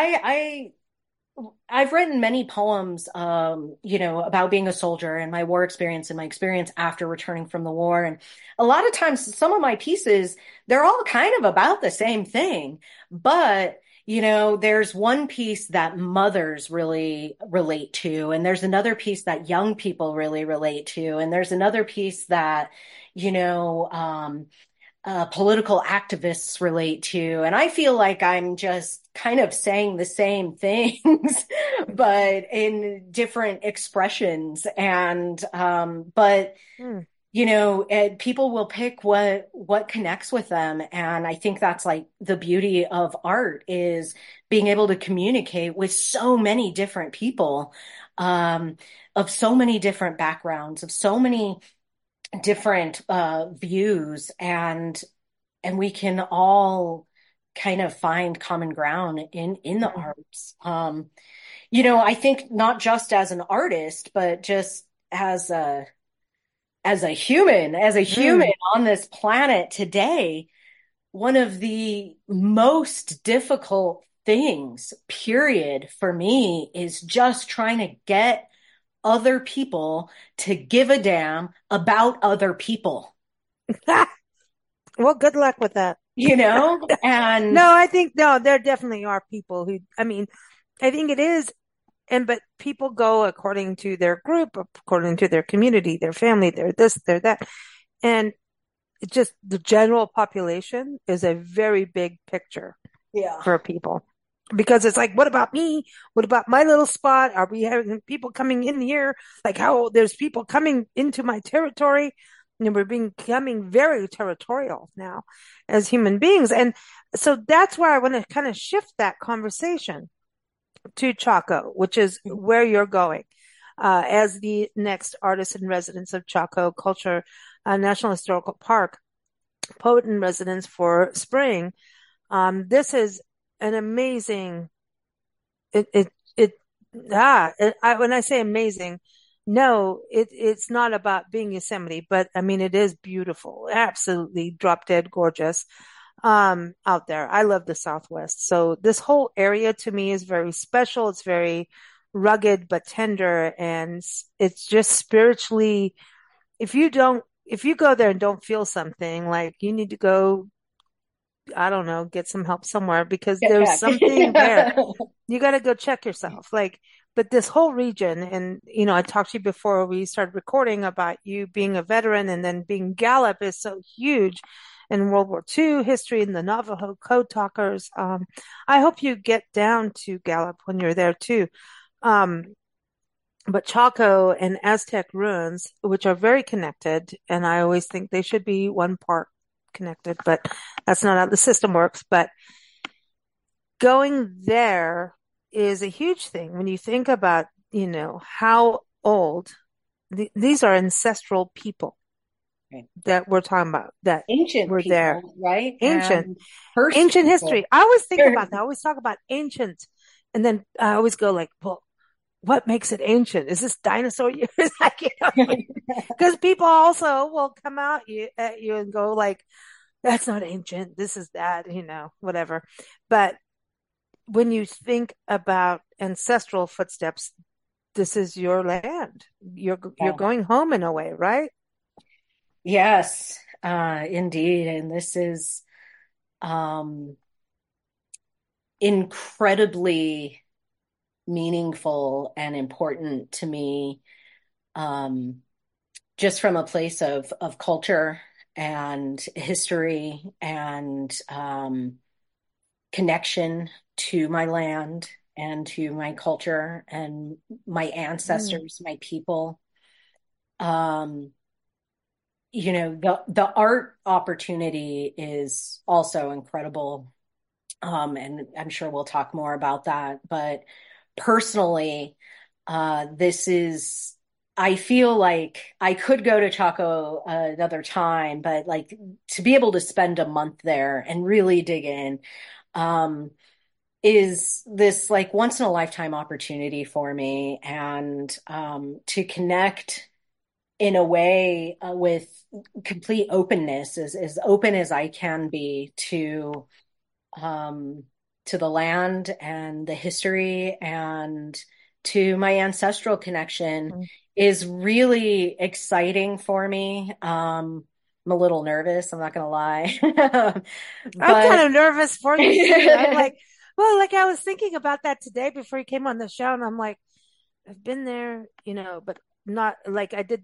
[SPEAKER 2] I've written many poems, about being a soldier and my war experience and my experience after returning from the war. And a lot of times, some of my pieces, they're all kind of about the same thing. But, there's one piece that mothers really relate to, and there's another piece that young people really relate to, and there's another piece that, you know, um, political activists relate to. And I feel like I'm just kind of saying the same things, but in different expressions. But
[SPEAKER 1] Mm.
[SPEAKER 2] people will pick what connects with them. And I think that's like the beauty of art is being able to communicate with so many different people, um, of so many different backgrounds, of so many different views, and we can all kind of find common ground in the
[SPEAKER 1] Mm.
[SPEAKER 2] arts. I think not just as an artist, but just as a human
[SPEAKER 1] Mm.
[SPEAKER 2] on this planet today, one of the most difficult things, period, for me is just trying to get other people to give a damn about other people,
[SPEAKER 1] Well, good luck with that.
[SPEAKER 2] you know? And
[SPEAKER 1] No, I think no, there definitely are people who, I mean, I think it is, but people go according to their group, according to their community, their family, their this, their that. And it just the general population is a very big picture
[SPEAKER 2] yeah.
[SPEAKER 1] for people because it's like, what about me? What about my little spot? Are we having people coming in here? Like how there's people coming into my territory and we're becoming very territorial now as human beings. And so that's where I want to kind of shift that conversation to Chaco, which is where you're going. As the next artist in residence of Chaco Culture National Historical Park, poet in residence for spring. This is an amazing. It it it when I say amazing, no, it's not about being Yosemite, but I mean it is beautiful, absolutely drop dead gorgeous. Out there. I love the Southwest. So this whole area to me is very special. It's very rugged but tender, and it's just spiritually. If you go there and don't feel something, like you need to go, I don't know, get some help somewhere because
[SPEAKER 2] Get
[SPEAKER 1] there's
[SPEAKER 2] checked.
[SPEAKER 1] something there. You got to go check yourself. But this whole region, and I talked to you before we started recording about you being a veteran and then being Gallup is so huge in World War II history and the Navajo code talkers. I hope you get down to Gallup when you're there too. Um, but Chaco and Aztec ruins, which are very connected, and I always think they should be one part connected, but that's not how the system works. But going there is a huge thing when you think about, how old these are ancestral people
[SPEAKER 2] Right.
[SPEAKER 1] that we're talking about that
[SPEAKER 2] Ancient
[SPEAKER 1] were there.
[SPEAKER 2] people, right?
[SPEAKER 1] Ancient,
[SPEAKER 2] And first
[SPEAKER 1] ancient history.
[SPEAKER 2] people.
[SPEAKER 1] I always think about that. I always talk about ancient. And then I always go like, well, what makes it ancient? Is this dinosaur years? Like, because people also will come out at you and go like, that's not ancient. This is that, whatever. But when you think about ancestral footsteps, this is your land. You're
[SPEAKER 2] Yeah.
[SPEAKER 1] going home in a way, right?
[SPEAKER 2] Yes, indeed. And this is um, incredibly meaningful and important to me, um, just from a place of culture and history and connection to my land and to my culture and my
[SPEAKER 1] Mm,
[SPEAKER 2] ancestors, my people. Um, the art opportunity is also incredible. And I'm sure we'll talk more about that. But personally, this is, I feel like I could go to Chaco another time, but like to be able to spend a month there and really dig in, um, is this like once in a lifetime opportunity for me and to connect in a way with complete openness, as open as I can be um, to the land and the history and to my ancestral connection
[SPEAKER 1] mm.
[SPEAKER 2] is really exciting for me. I'm a little nervous, I'm not gonna lie.
[SPEAKER 1] I'm
[SPEAKER 2] But
[SPEAKER 1] kind of nervous for you too. I'm like, well, like I was thinking about that today before you came on the show, and I'm like, I've been there, but not like I did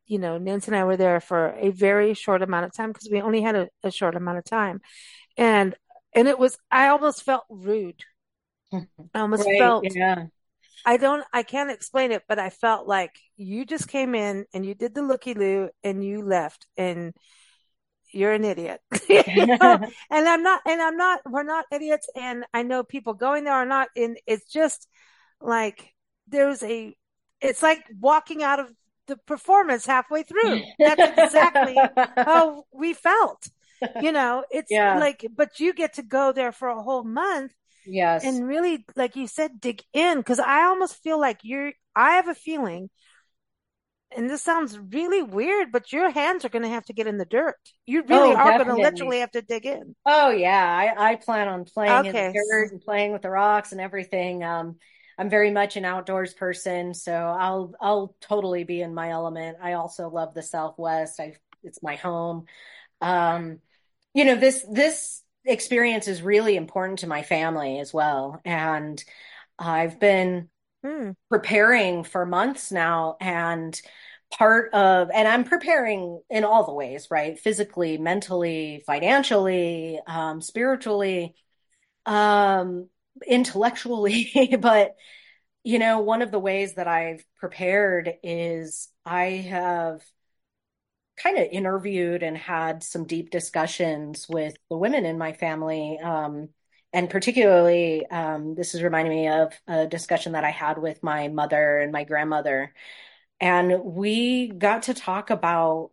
[SPEAKER 1] Nancy and I were there for a very short amount of time because we only had a short amount of time. And I almost felt rude. I almost
[SPEAKER 2] Right.
[SPEAKER 1] felt,
[SPEAKER 2] Yeah.
[SPEAKER 1] I can't explain it, but I felt like you just came in and you did the looky-loo and you left and you're an idiot. you know? We're not idiots. And I know people going there are not, and it's just like, there's a, it's like walking out of the performance halfway through. That's exactly how we felt. It's
[SPEAKER 2] Yeah.
[SPEAKER 1] like, but you get to go there for a whole month
[SPEAKER 2] Yes.
[SPEAKER 1] and really, like you said, dig in. Cause I almost feel like I have a feeling, and this sounds really weird, but your hands are going to have to get in the dirt. You really
[SPEAKER 2] Oh,
[SPEAKER 1] are going to
[SPEAKER 2] definitely.
[SPEAKER 1] literally have to dig in.
[SPEAKER 2] Oh yeah, I plan on playing in the
[SPEAKER 1] Okay.
[SPEAKER 2] dirt and playing with the rocks and everything. I'm very much an outdoors person, so I'll totally be in my element. I also love the Southwest. It's my home. Um, this experience is really important to my family as well, and I've been
[SPEAKER 1] Hmm.
[SPEAKER 2] preparing for months now, and and I'm preparing in all the ways, right? Physically, mentally, financially, spiritually, um, intellectually. But, one of the ways that I've prepared is I have kind of interviewed and had some deep discussions with the women in my family. And particularly, this is reminding me of a discussion that I had with my mother and my grandmother. And we got to talk about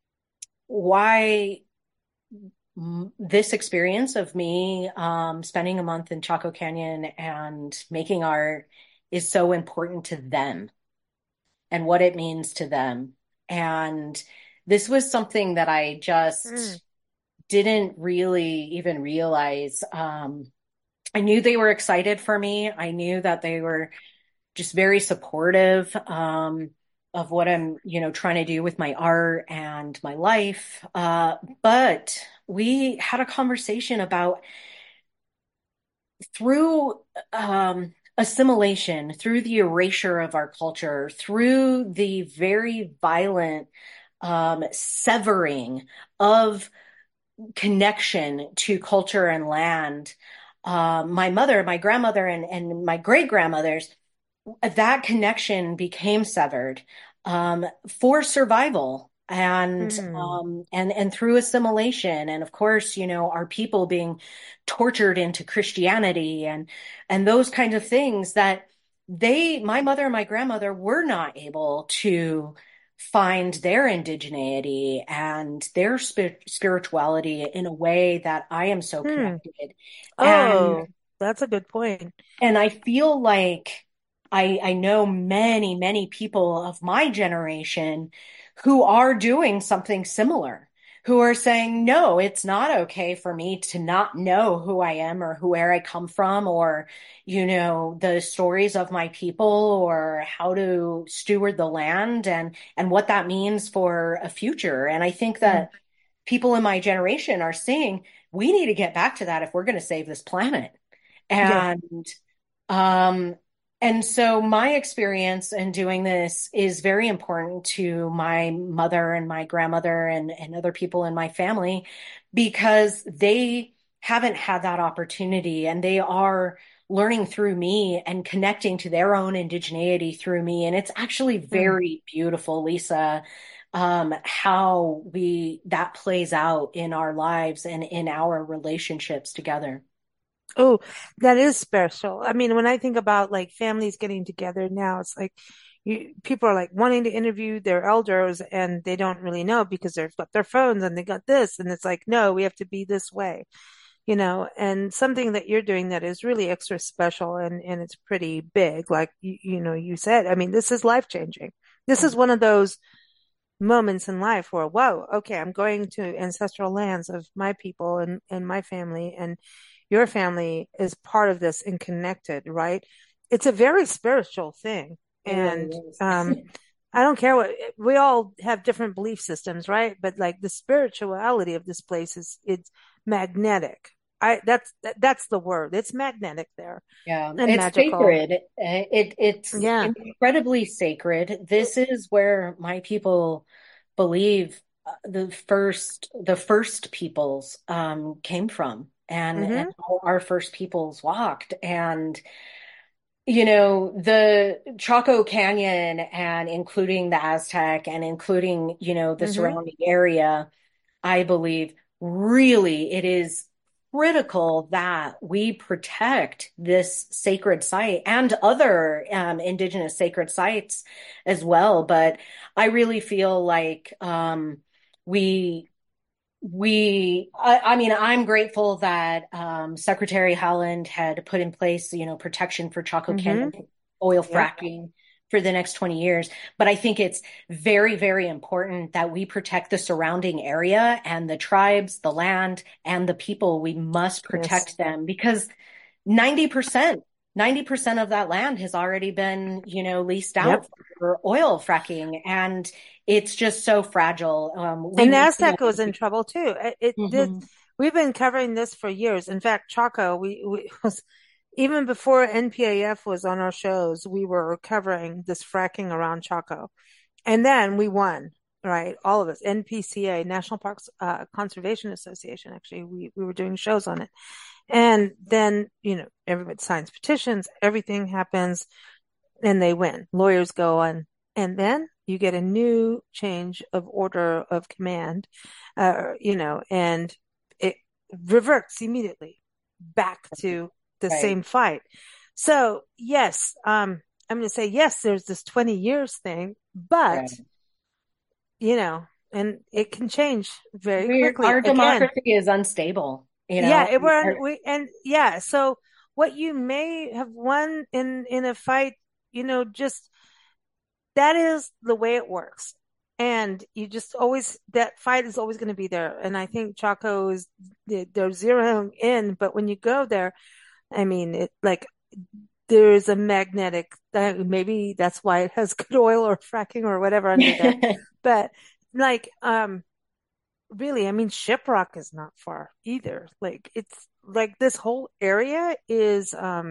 [SPEAKER 2] why this experience of me spending a month in Chaco Canyon and making art is so important to them and what it means to them. And this was something that I
[SPEAKER 1] Hmm.
[SPEAKER 2] just didn't really even realize. I knew they were excited for me. I knew that they were just very supportive of what I'm, trying to do with my art and my life. But we had a conversation about through assimilation, through the erasure of our culture, through the very violent severing of connection to culture and land. My mother, my grandmother, and my great grandmothers, that connection became severed for survival
[SPEAKER 1] Hmm.
[SPEAKER 2] and through assimilation, and of course, our people being tortured into Christianity and those kinds of things that my mother and my grandmother were not able to find their indigeneity and their spirituality in a way that I am so
[SPEAKER 1] Hmm.
[SPEAKER 2] connected. And
[SPEAKER 1] Oh, that's a good point.
[SPEAKER 2] and I feel like I know many, many people of my generation who are doing something similar, who are saying, no, it's not okay for me to not know who I am or where I come from or, the stories of my people or how to steward the land and what that means for a future. And I think
[SPEAKER 1] Hmm.
[SPEAKER 2] that people in my generation are saying, we need to get back to that if we're going to save this planet.
[SPEAKER 1] Yeah.
[SPEAKER 2] And um, and so my experience in doing this is very important to my mother and my grandmother and other people in my family because they haven't had that opportunity and they are learning through me and connecting to their own indigeneity through me. And it's actually
[SPEAKER 1] Hmm.
[SPEAKER 2] very beautiful, Lisa, how that plays out in our lives and in our relationships together.
[SPEAKER 1] Oh, that is special. I mean, when I think about like families getting together now, it's like people are like wanting to interview their elders and they don't really know because they've got their phones and they got this. And it's like, no, we have to be this way, and something that you're doing that is really extra special and it's pretty big. Like, you said, I mean, this is life changing. This is one of those moments in life where, whoa, okay, I'm going to ancestral lands of my people and my family, and your family is part of this and connected, right? It's a very spiritual thing.
[SPEAKER 2] It really
[SPEAKER 1] And
[SPEAKER 2] is.
[SPEAKER 1] I don't care what we all have different belief systems, right? But like the spirituality of this place it's magnetic. That's the word. It's magnetic there
[SPEAKER 2] Yeah,
[SPEAKER 1] and
[SPEAKER 2] it's
[SPEAKER 1] magical.
[SPEAKER 2] sacred. It's
[SPEAKER 1] Yeah.
[SPEAKER 2] incredibly sacred. This is where my people believe the first peoples came from, and
[SPEAKER 1] Mm-hmm.
[SPEAKER 2] how our first peoples walked. And the Chaco Canyon, and including the Aztec, and including the
[SPEAKER 1] Mm-hmm.
[SPEAKER 2] surrounding area, I believe really it is critical that we protect this sacred site and other indigenous sacred sites as well. But I really feel like we I mean, I'm grateful that Secretary Haaland had put in place, protection for Chaco
[SPEAKER 1] Mm-hmm.
[SPEAKER 2] Canyon oil
[SPEAKER 1] Yep.
[SPEAKER 2] fracking for the next 20 years. But I think it's very, very important that we protect the surrounding area and the tribes, the land, and the people. We must
[SPEAKER 1] Yes.
[SPEAKER 2] protect them because 90%, 90% of that land has already been, leased
[SPEAKER 1] Yep.
[SPEAKER 2] out for oil fracking. And it's just so fragile. We
[SPEAKER 1] And
[SPEAKER 2] need to
[SPEAKER 1] NASDAQ was in trouble too. It did.
[SPEAKER 2] Mhm.
[SPEAKER 1] We've been covering this for years. In fact, Chaco, we was even before NPAF was on our shows, we were covering this fracking around Chaco. And then we won, right? All of us, NPCA, National Parks Conservation Association, actually, we were doing shows on it. And then, everybody signs petitions, everything happens, and they win. Lawyers go on. And then you get a new change of order of command, and it reverts immediately back to the
[SPEAKER 2] Right,
[SPEAKER 1] same fight. So, yes, I'm going to say, yes, there's this 20 years thing, but
[SPEAKER 2] right.
[SPEAKER 1] you know, and it can change very quickly.
[SPEAKER 2] Our
[SPEAKER 1] Again,
[SPEAKER 2] democracy is unstable,
[SPEAKER 1] yeah, yeah. So what you may have won in a fight, just that is the way it works. And you just always, that fight is always going to be there. And I think Chaco is, they're zeroing in, but when you go there, I mean, it like there's a magnetic, maybe that's why it has good oil or fracking or whatever under there. But like, really, I mean, Shiprock is not far either. Like it's like this whole area is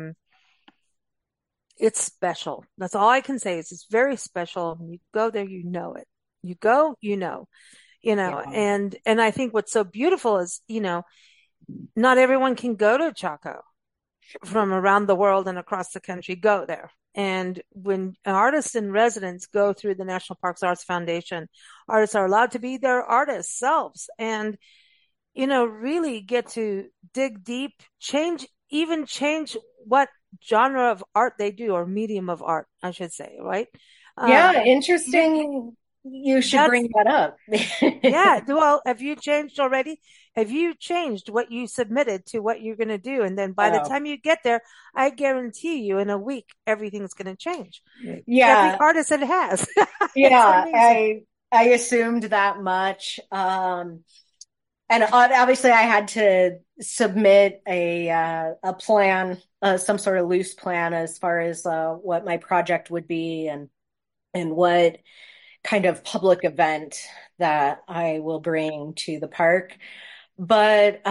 [SPEAKER 1] it's special. That's all I can say is it's very special. When you go there, you know it. You go,
[SPEAKER 2] Yeah.
[SPEAKER 1] and I think what's so beautiful is, not everyone can go to Chaco from around the world and across the country go there. And when artists in residence go through the National Parks Arts Foundation, artists are allowed to be their artist selves and, really get to dig deep, change what genre of art they do or medium of art, I should say, right?
[SPEAKER 2] Yeah,
[SPEAKER 1] You,
[SPEAKER 2] interesting. You should
[SPEAKER 1] that's
[SPEAKER 2] bring that up.
[SPEAKER 1] yeah. Well, have you changed already? Have you changed what you submitted to what you're going to do? And then by the
[SPEAKER 2] Oh,
[SPEAKER 1] time you get there, I guarantee you in a week, everything's going to change. Every
[SPEAKER 2] yeah,
[SPEAKER 1] artist it has. It's
[SPEAKER 2] yeah.
[SPEAKER 1] amazing.
[SPEAKER 2] I assumed that much. And obviously, I had to submit a plan, some sort of loose plan as far as what my project would be, and what kind of public event that I will bring to the park. But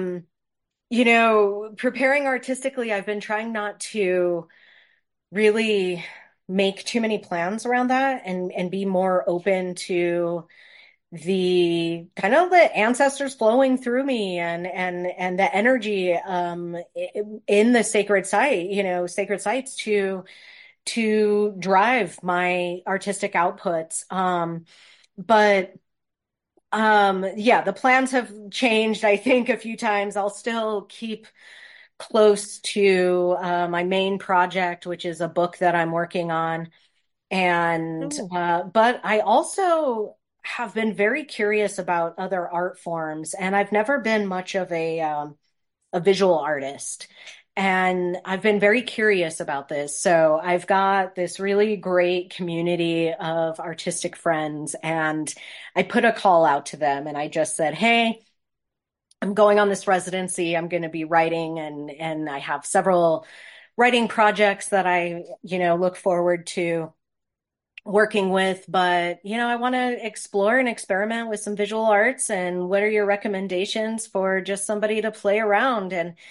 [SPEAKER 2] preparing artistically, I've been trying not to really make too many plans around that, and be more open to the kind of the ancestors flowing through me, and the energy in the sacred site, sacred sites to drive my artistic outputs. But yeah, the plans have changed, I think, a few times. I'll still keep close to my main project, which is a book that I'm working on. And
[SPEAKER 1] Ooh.
[SPEAKER 2] but I also have been very curious about other art forms, and I've never been much of a visual artist. And I've been very curious about this. So I've got this really great community of artistic friends, and I put a call out to them, and I just said, "Hey, I'm going on this residency. I'm going to be writing, and I have several writing projects that I, look forward to working with, but I want to explore and experiment with some visual arts, and what are your recommendations for just somebody to play around?" And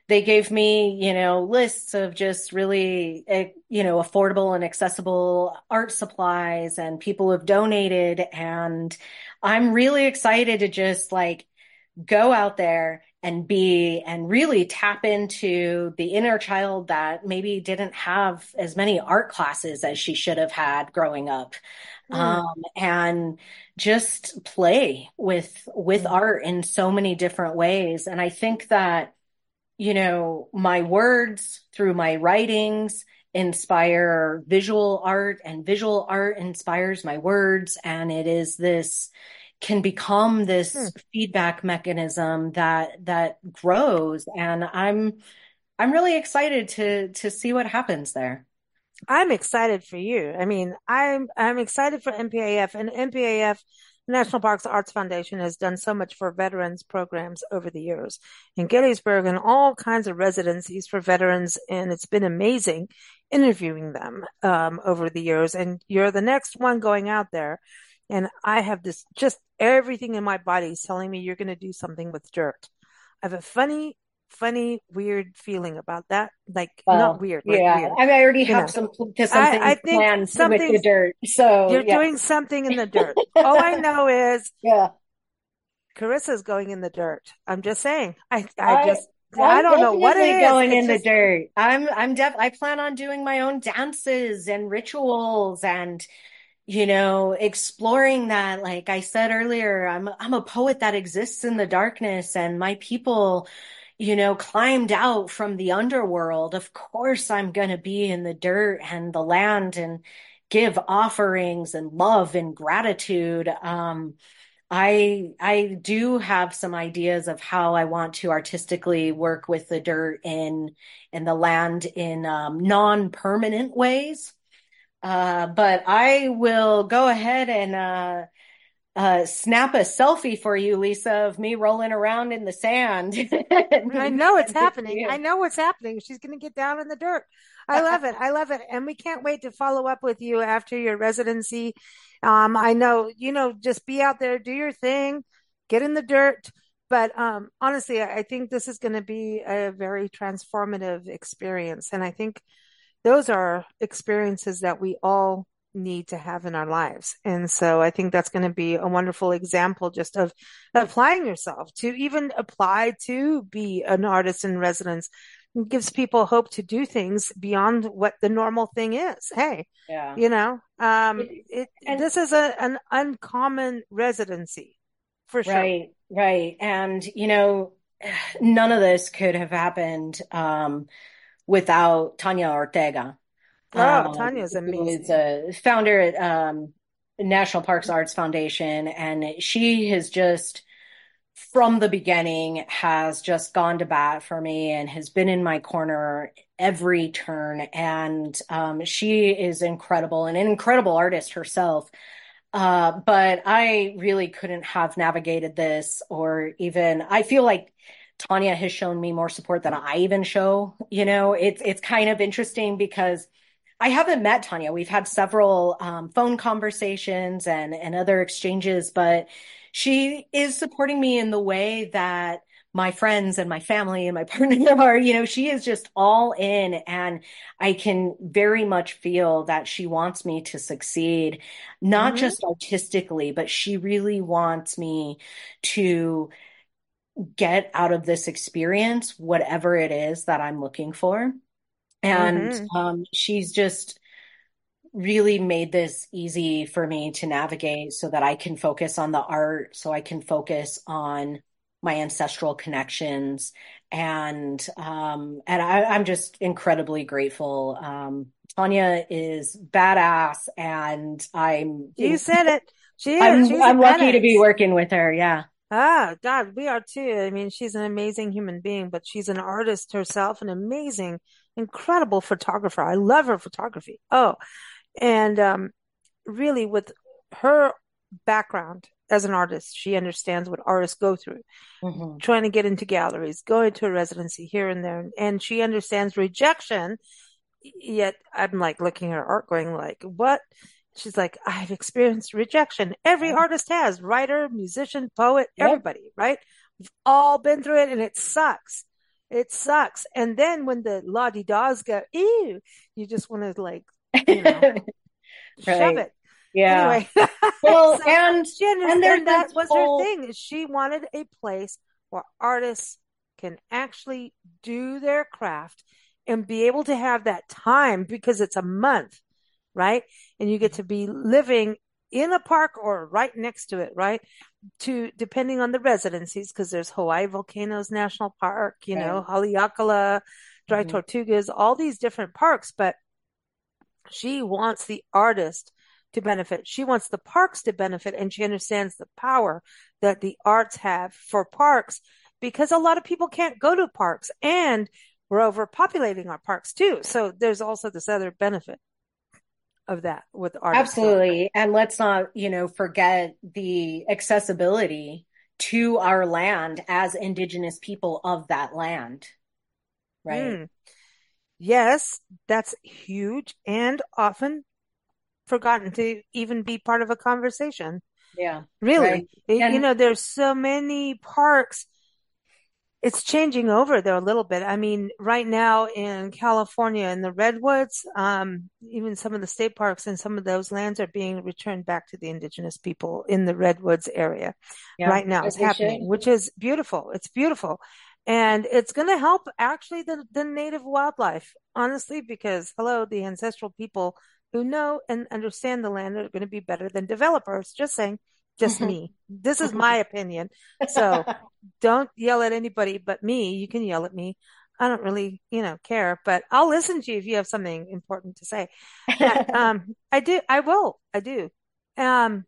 [SPEAKER 2] they gave me, lists of just really, affordable and accessible art supplies, and people have donated. And I'm really excited to just like go out there and be and really tap into the inner child that maybe didn't have as many art classes as she should have had growing up.
[SPEAKER 1] Hmm.
[SPEAKER 2] And just play with
[SPEAKER 1] Hmm.
[SPEAKER 2] art in so many different ways. And I think that, my words through my writings inspire visual art, and visual art inspires my words. And it is this can become
[SPEAKER 1] Hmm.
[SPEAKER 2] this feedback mechanism that grows. And I'm really excited to see what happens there.
[SPEAKER 1] I'm excited for you. I mean, I'm excited for NPAF, and NPAF, National Parks Arts Foundation, has done so much for veterans programs over the years in Gettysburg and all kinds of residencies for veterans, and it's been amazing interviewing them over the years. And you're the next one going out there, and I have this just everything in my body is telling me you're going to do something with dirt. I have a funny, weird feeling about that. Like not
[SPEAKER 2] Well,
[SPEAKER 1] weird, like
[SPEAKER 2] yeah.
[SPEAKER 1] weird.
[SPEAKER 2] I mean, I already
[SPEAKER 1] You
[SPEAKER 2] have
[SPEAKER 1] know,
[SPEAKER 2] some
[SPEAKER 1] I
[SPEAKER 2] things
[SPEAKER 1] think
[SPEAKER 2] planned with the dirt. So
[SPEAKER 1] you're
[SPEAKER 2] yeah.
[SPEAKER 1] doing something in the dirt. All I know is
[SPEAKER 2] Yeah.
[SPEAKER 1] Carissa's going in the dirt. I'm just saying.
[SPEAKER 2] I
[SPEAKER 1] I
[SPEAKER 2] I'm
[SPEAKER 1] don't know what it
[SPEAKER 2] definitely
[SPEAKER 1] is.
[SPEAKER 2] going
[SPEAKER 1] It's
[SPEAKER 2] in the
[SPEAKER 1] just,
[SPEAKER 2] dirt. I plan on doing my own dances and rituals, and exploring that. Like I said earlier, I'm a poet that exists in the darkness, and my people, climbed out from the underworld. Of course, I'm gonna be in the dirt and the land and give offerings and love and gratitude. I do have some ideas of how I want to artistically work with the dirt in the land in non-permanent ways. But I will go ahead and snap a selfie for you, Lisa, of me rolling around in the sand
[SPEAKER 1] I
[SPEAKER 2] and
[SPEAKER 1] know it's
[SPEAKER 2] send it to
[SPEAKER 1] happening.
[SPEAKER 2] you.
[SPEAKER 1] I know what's happening. She's going to get down in the dirt. I love it. I love it. And we can't wait to follow up with you after your residency. I know, just be out there, do your thing, get in the dirt. But honestly, I think this is going to be a very transformative experience. And I think those are experiences that we all need to have in our lives. And so I think that's going to be a wonderful example just of applying yourself to even apply to be an artist in residence. It gives people hope to do things beyond what the normal thing is. Hey,
[SPEAKER 2] Yeah. And
[SPEAKER 1] this is an uncommon residency for sure.
[SPEAKER 2] right. And none of this could have happened without Tanya Ortega,
[SPEAKER 1] Oh, Tanya's
[SPEAKER 2] who is
[SPEAKER 1] amazing.
[SPEAKER 2] a founder at National Parks Arts Foundation. And she has just, from the beginning, has just gone to bat for me and has been in my corner every turn. And she is incredible and an incredible artist herself. But I really couldn't have navigated this, or even I feel like Tanya has shown me more support than I even show. It's kind of interesting because I haven't met Tanya. We've had several phone conversations and other exchanges, but she is supporting me in the way that my friends and my family and my partner are. She is just all in, and I can very much feel that she wants me to succeed, not
[SPEAKER 1] Hmm.
[SPEAKER 2] just artistically, but she really wants me to get out of this experience whatever it is that I'm looking for. And
[SPEAKER 1] Hmm.
[SPEAKER 2] she's just really made this easy for me to navigate so that I can focus on the art, so I can focus on my ancestral connections. I'm just incredibly grateful. Tanya is badass, and
[SPEAKER 1] You said it. She is.
[SPEAKER 2] I'm
[SPEAKER 1] She's a
[SPEAKER 2] I'm lucky to be
[SPEAKER 1] badass.
[SPEAKER 2] working with her. Yeah.
[SPEAKER 1] Ah, God, we are too. I mean, she's an amazing human being, but she's an artist herself, an amazing, incredible photographer. I love her photography. Oh, and really, with her background as an artist, she understands what artists go through,
[SPEAKER 2] Hmm.
[SPEAKER 1] trying to get into galleries, going to a residency here and there, and she understands rejection. Yet I'm like looking at her art, going like, what? She's like, I've experienced rejection. Every artist has, writer, musician, poet,
[SPEAKER 2] Yep.
[SPEAKER 1] everybody, right? We've all been through it and it sucks. It sucks. And then when the la-di-das go, ew, you just want to like, you know, shove
[SPEAKER 2] Right.
[SPEAKER 1] it.
[SPEAKER 2] Yeah.
[SPEAKER 1] Anyway,
[SPEAKER 2] Well,
[SPEAKER 1] so
[SPEAKER 2] and there's
[SPEAKER 1] and
[SPEAKER 2] this
[SPEAKER 1] that was her
[SPEAKER 2] whole,
[SPEAKER 1] thing. She wanted a place where artists can actually do their craft and be able to have that time because it's a month, right? And you get to be living in a park or right next to it, right? To depending on the residencies, because there's Hawaii Volcanoes National Park, you know,
[SPEAKER 2] right.
[SPEAKER 1] Haleakala, Dry
[SPEAKER 2] Mhm.
[SPEAKER 1] Tortugas, all these different parks, but she wants the artist to benefit. She wants the parks to benefit, and she understands the power that the arts have for parks because a lot of people can't go to parks and we're overpopulating our parks too. So there's also this other benefit of that with artists. So
[SPEAKER 2] Absolutely. And let's not, forget the accessibility to our land as indigenous people of that land, right?
[SPEAKER 1] mm, yes, that's huge and often forgotten to even be part of a conversation.
[SPEAKER 2] Yeah,
[SPEAKER 1] Really,
[SPEAKER 2] right. And
[SPEAKER 1] there's so many parks. It's changing over there a little bit. I mean, right now in California in the redwoods, even some of the state parks and some of those lands are being returned back to the indigenous people in the redwoods area.
[SPEAKER 2] yeah,
[SPEAKER 1] Right now
[SPEAKER 2] as
[SPEAKER 1] it's
[SPEAKER 2] they should.
[SPEAKER 1] happening, which is beautiful. It's beautiful. And it's going to help actually the native wildlife, honestly, because hello, the ancestral people who know and understand the land are going to be better than developers. Just saying, just me. This is my opinion. So don't yell at anybody but me. You can yell at me. I don't really, care, but I'll listen to you if you have something important to say. But I do. Um,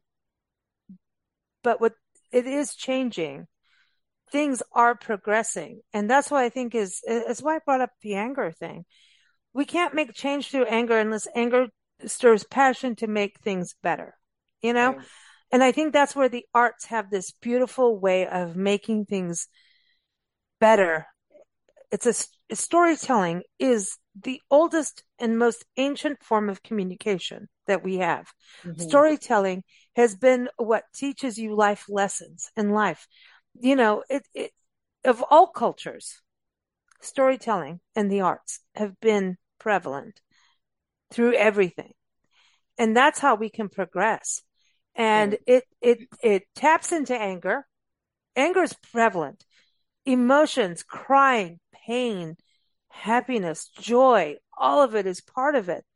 [SPEAKER 1] but what it is changing, things are progressing. And that's why I think is why I brought up the anger thing. We can't make change through anger unless anger stirs passion to make things better, you know?
[SPEAKER 2] Right.
[SPEAKER 1] And I think that's where the arts have this beautiful way of making things better. Storytelling is the oldest and most ancient form of communication that we have.
[SPEAKER 2] Mhm.
[SPEAKER 1] Storytelling has been what teaches you life lessons in life. Of all cultures, storytelling and the arts have been prevalent through everything. And that's how we can progress. And
[SPEAKER 2] Right.
[SPEAKER 1] it taps into anger. Anger is prevalent. Emotions, crying, pain, happiness, joy, all of it is part of it,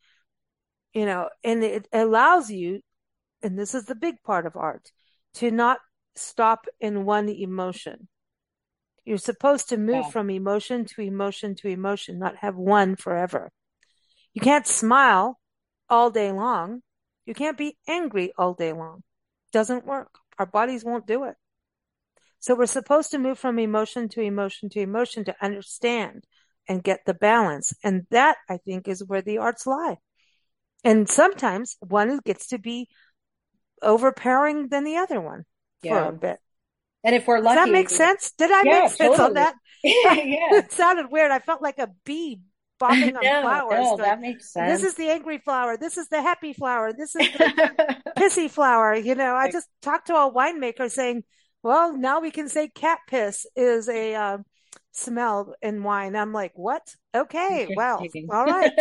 [SPEAKER 1] and it allows you, and this is the big part of art, to not stop in one emotion. You're supposed to move
[SPEAKER 2] Yeah.
[SPEAKER 1] from emotion to emotion to emotion, not have one forever. You can't smile all day long. You can't be angry all day long. Doesn't work. Our bodies won't do it. So we're supposed to move from emotion to emotion to emotion to understand and get the balance. And that, I think, is where the arts lie. And sometimes one gets to be overpowering than the other one for a
[SPEAKER 2] Yeah.
[SPEAKER 1] bit.
[SPEAKER 2] And if we're
[SPEAKER 1] Does that make
[SPEAKER 2] lucky,
[SPEAKER 1] sense? Did I make
[SPEAKER 2] yeah,
[SPEAKER 1] sense on
[SPEAKER 2] totally.
[SPEAKER 1] that?
[SPEAKER 2] Yeah.
[SPEAKER 1] It sounded weird. I felt like a bee bopping on
[SPEAKER 2] No,
[SPEAKER 1] flowers
[SPEAKER 2] no,
[SPEAKER 1] going,
[SPEAKER 2] that makes
[SPEAKER 1] this is
[SPEAKER 2] sense.
[SPEAKER 1] the angry flower. This is the happy flower. This is the pissy flower. I
[SPEAKER 2] Like,
[SPEAKER 1] just talked to a winemaker saying, well, now we can say cat piss is a smell in wine. I'm like, what? Okay, well,
[SPEAKER 2] interesting.
[SPEAKER 1] all right.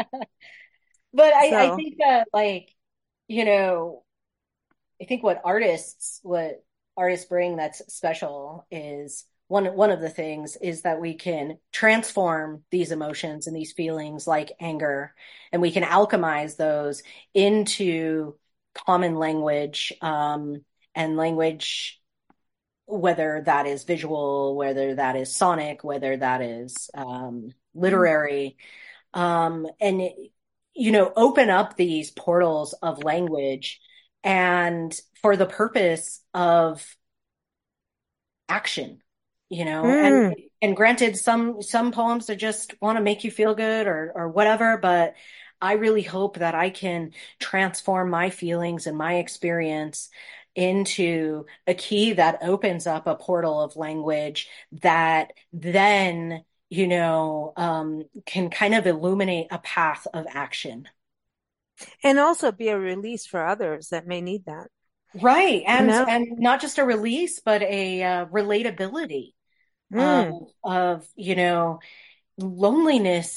[SPEAKER 2] But I
[SPEAKER 1] So,
[SPEAKER 2] think that you know, I think what artists bring that's special is one of the things is that we can transform these emotions and these feelings like anger, and we can alchemize those into common language, and language, whether that is visual, whether that is sonic, whether that is
[SPEAKER 1] mm,
[SPEAKER 2] literary, and open up these portals of language and for the purpose of action, and
[SPEAKER 1] mm.
[SPEAKER 2] granted, some poems that just want to make you feel good or whatever, but I really hope that I can transform my feelings and my experience into a key that opens up a portal of language that then can kind of illuminate a path of action.
[SPEAKER 1] And also be a release for others that may need that,
[SPEAKER 2] Right.
[SPEAKER 1] you
[SPEAKER 2] And
[SPEAKER 1] know?
[SPEAKER 2] not just a release, but a relatability.
[SPEAKER 1] Mm,
[SPEAKER 2] of, loneliness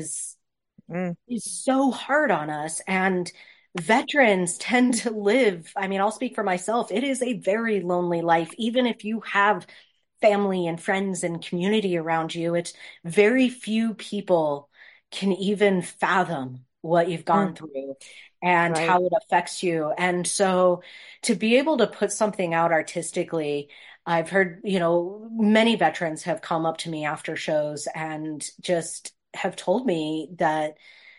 [SPEAKER 1] mm.
[SPEAKER 2] is so hard on us. And veterans tend to live, I mean, I'll speak for myself. It is a very lonely life, even if you have family and friends and community around you. It's very few people can even fathom what you've gone
[SPEAKER 1] Mm,
[SPEAKER 2] through and
[SPEAKER 1] right.
[SPEAKER 2] how it affects you. And so to be able to put something out artistically, I've heard, many veterans have come up to me after shows and just have told me that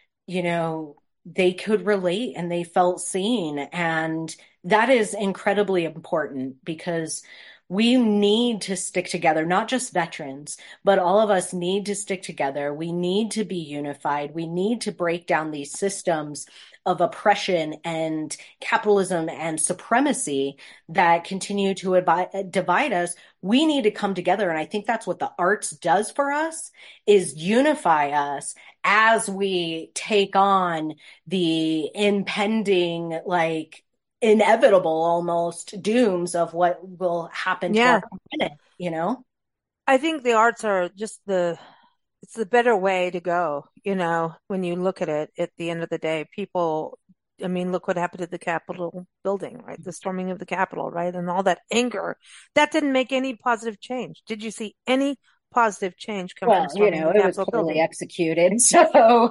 [SPEAKER 2] they could relate and they felt seen. And that is incredibly important because we need to stick together, not just veterans, but all of us need to stick together. We need to be unified. We need to break down these systems of oppression and capitalism and supremacy that continue to divide us. We need to come together. And I think that's what the arts does for us is unify us as we take on the impending, like inevitable almost dooms of what will happen to our
[SPEAKER 1] Yeah.
[SPEAKER 2] planet.
[SPEAKER 1] I think the arts are just it's the better way to go, when you look at it at the end of the day. People, I mean, look what happened to the Capitol building, right? The storming of the Capitol, right? And all that anger. That didn't make any positive change. Did you see any positive change come from
[SPEAKER 2] Well,
[SPEAKER 1] storming the
[SPEAKER 2] it was
[SPEAKER 1] Capitol
[SPEAKER 2] poorly
[SPEAKER 1] building?
[SPEAKER 2] executed. So,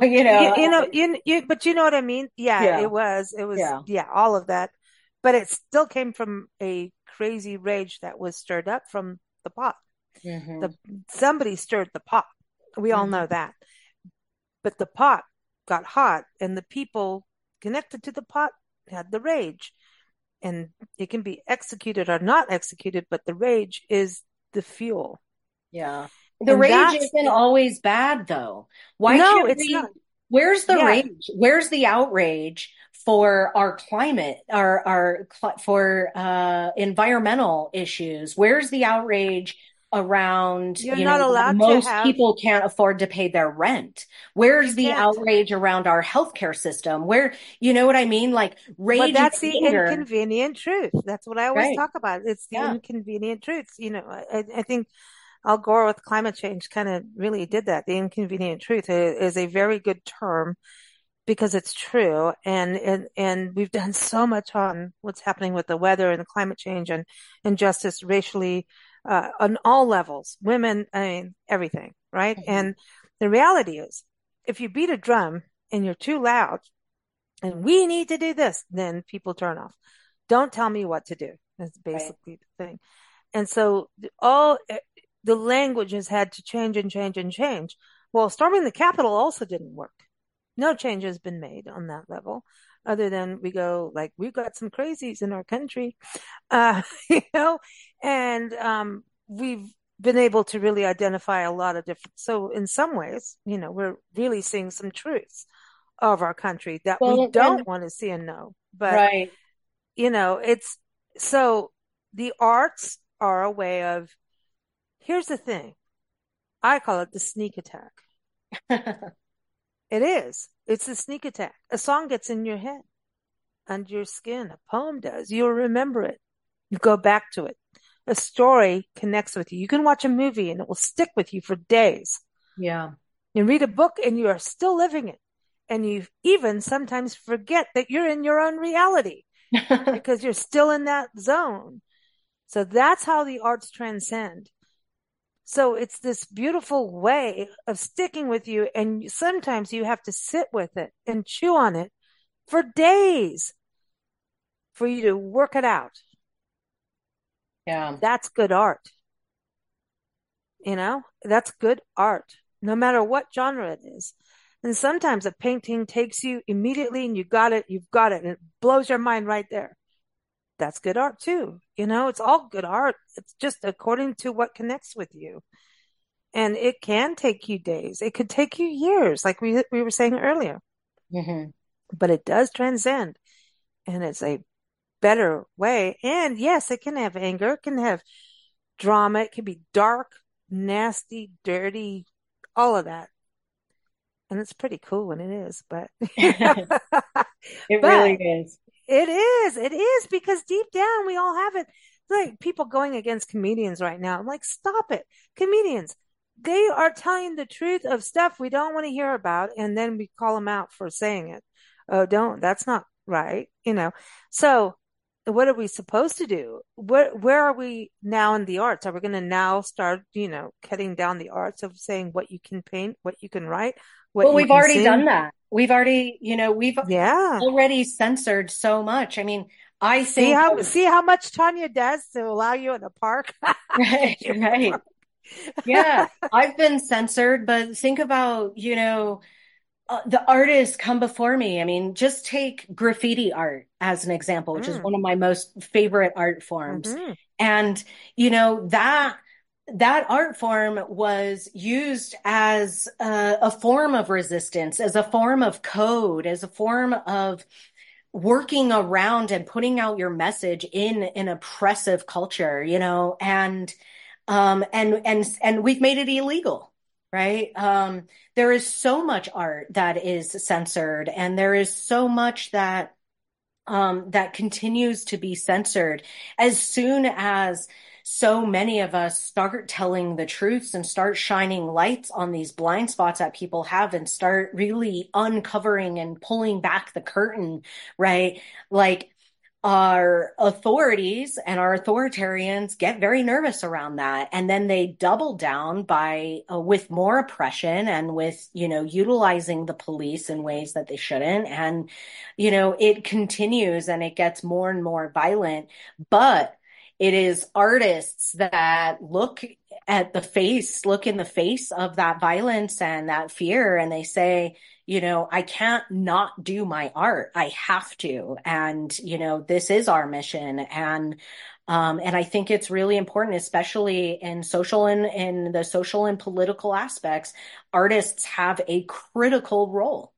[SPEAKER 1] But you know what I mean? Yeah,
[SPEAKER 2] yeah,
[SPEAKER 1] it was,
[SPEAKER 2] yeah.
[SPEAKER 1] yeah, all of that. But it still came from a crazy rage that was stirred up from the pot.
[SPEAKER 2] Hmm.
[SPEAKER 1] The Somebody stirred the pot. We all know
[SPEAKER 2] Hmm.
[SPEAKER 1] that. But the pot got hot and the people connected to the pot had the rage. And it can be executed or not executed, but the rage is the fuel.
[SPEAKER 2] Yeah. The
[SPEAKER 1] And
[SPEAKER 2] rage
[SPEAKER 1] that's
[SPEAKER 2] isn't always bad, though. Why
[SPEAKER 1] no,
[SPEAKER 2] can't
[SPEAKER 1] it's
[SPEAKER 2] we?
[SPEAKER 1] not.
[SPEAKER 2] Where's the
[SPEAKER 1] Yeah.
[SPEAKER 2] rage? Where's the outrage for our climate, for environmental issues? Where's the outrage around,
[SPEAKER 1] You're not
[SPEAKER 2] that
[SPEAKER 1] allowed to
[SPEAKER 2] most
[SPEAKER 1] have,
[SPEAKER 2] people can't afford to pay their rent?
[SPEAKER 1] you
[SPEAKER 2] Where's the
[SPEAKER 1] can't.
[SPEAKER 2] outrage around our healthcare system? You know what I mean? Like
[SPEAKER 1] But
[SPEAKER 2] rage and
[SPEAKER 1] that's the
[SPEAKER 2] anger,
[SPEAKER 1] inconvenient truth. That's what I always
[SPEAKER 2] right?
[SPEAKER 1] talk about. It's the
[SPEAKER 2] Yeah.
[SPEAKER 1] inconvenient truth. I think Al Gore with climate change kind of really did that. The inconvenient truth is a very good term because it's true. And we've done so much on what's happening with the weather and the climate change and injustice racially, on all levels, women, I mean, everything, right?
[SPEAKER 2] Mhm.
[SPEAKER 1] And the reality is, if you beat a drum and you're too loud and we need to do this, then people turn off. Don't tell me what to do. That's
[SPEAKER 2] Right.
[SPEAKER 1] basically the thing. And so all the language has had to change and change and change. Well, storming the Capitol also didn't work. No change has been made on that level, other than we go like we've got some crazies in our country, uh, you know, and we've been able to really identify a lot of different. So in some ways, we're really seeing some truths of our country that we
[SPEAKER 2] Well,
[SPEAKER 1] don't
[SPEAKER 2] and
[SPEAKER 1] want to see and know. But
[SPEAKER 2] right.
[SPEAKER 1] it's so the arts are a way of. Here's the thing. I call it the sneak attack. It is. It's a sneak attack. A song gets in your head, under your skin. A poem does. You'll remember it. You go back to it. A story connects with you. You can watch a movie and it will stick with you for days.
[SPEAKER 2] Yeah.
[SPEAKER 1] You read a book and you are still living it. And you even sometimes forget that you're in your own reality because you're still in that zone. So that's how the arts transcend. So it's this beautiful way of sticking with you. And sometimes you have to sit with it and chew on it for days for you to work it out.
[SPEAKER 2] Yeah.
[SPEAKER 1] That's good art. That's good art, no matter what genre it is. And sometimes a painting takes you immediately and you've got it, and it blows your mind right there. That's good art too. It's all good art. It's just according to what connects with you. And it can take you days. It could take you years, like we were saying earlier,
[SPEAKER 2] Hmm.
[SPEAKER 1] but it does transcend and it's a better way. And yes, it can have anger. It can have drama. It can be dark, nasty, dirty, all of that. And it's pretty cool when it is, but
[SPEAKER 2] It really
[SPEAKER 1] but
[SPEAKER 2] is.
[SPEAKER 1] it is because deep down we all have it. like people going against comedians right now. I'm like, stop it. Comedians, they are telling the truth of stuff we don't want to hear about, and then we call them out for saying it. Oh, don't, that's not right, you know. So what are we supposed to do? Where are we now in the arts? Are we going to now start, cutting down the arts of saying what you can paint, what you can write, what
[SPEAKER 2] Well,
[SPEAKER 1] you
[SPEAKER 2] we've
[SPEAKER 1] can
[SPEAKER 2] already
[SPEAKER 1] sing?
[SPEAKER 2] done that. We've
[SPEAKER 1] Yeah.
[SPEAKER 2] already censored so much. I mean, I
[SPEAKER 1] See
[SPEAKER 2] think
[SPEAKER 1] how
[SPEAKER 2] of,
[SPEAKER 1] see how much Tanya does to allow you in the park?
[SPEAKER 2] right,
[SPEAKER 1] Get you in the
[SPEAKER 2] right.
[SPEAKER 1] park.
[SPEAKER 2] Yeah, I've been censored, but think about, the artists come before me. I mean, just take graffiti art as an example, which is
[SPEAKER 1] Mm,
[SPEAKER 2] one of my most favorite art forms.
[SPEAKER 1] hmm.
[SPEAKER 2] And, that art form was used as a form of resistance, as a form of code, as a form of working around and putting out your message in an oppressive culture, and we've made it illegal, right? There is so much art that is censored, and there is so much that continues to be censored. As soon as so many of us start telling the truths and start shining lights on these blind spots that people have and start really uncovering and pulling back the curtain, right? Like, our authorities and our authoritarians get very nervous around that, and then they double down by with more oppression and with utilizing the police in ways that they shouldn't, and it continues and it gets more and more violent. But it is artists that look in the face of that violence and that fear, and they say, I can't not do my art. I have to. And, this is our mission. And I think it's really important, especially in social and in the social and political aspects. Artists have a critical role.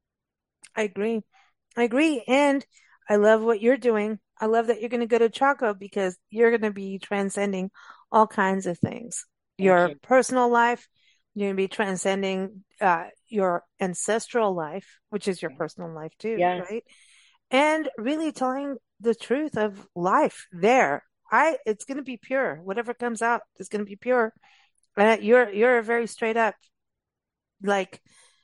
[SPEAKER 1] I agree. I agree. And I love what you're doing. I love that you're going to go to Chaco because you're going to be transcending all kinds of things.
[SPEAKER 2] Thank
[SPEAKER 1] Your
[SPEAKER 2] you.
[SPEAKER 1] personal life, you're going to be transcending your ancestral life, which is your personal life too,
[SPEAKER 2] Yes.
[SPEAKER 1] right? And really telling the truth of life there. It's going to be pure. Whatever comes out is going to be pure. You're a very straight up, like,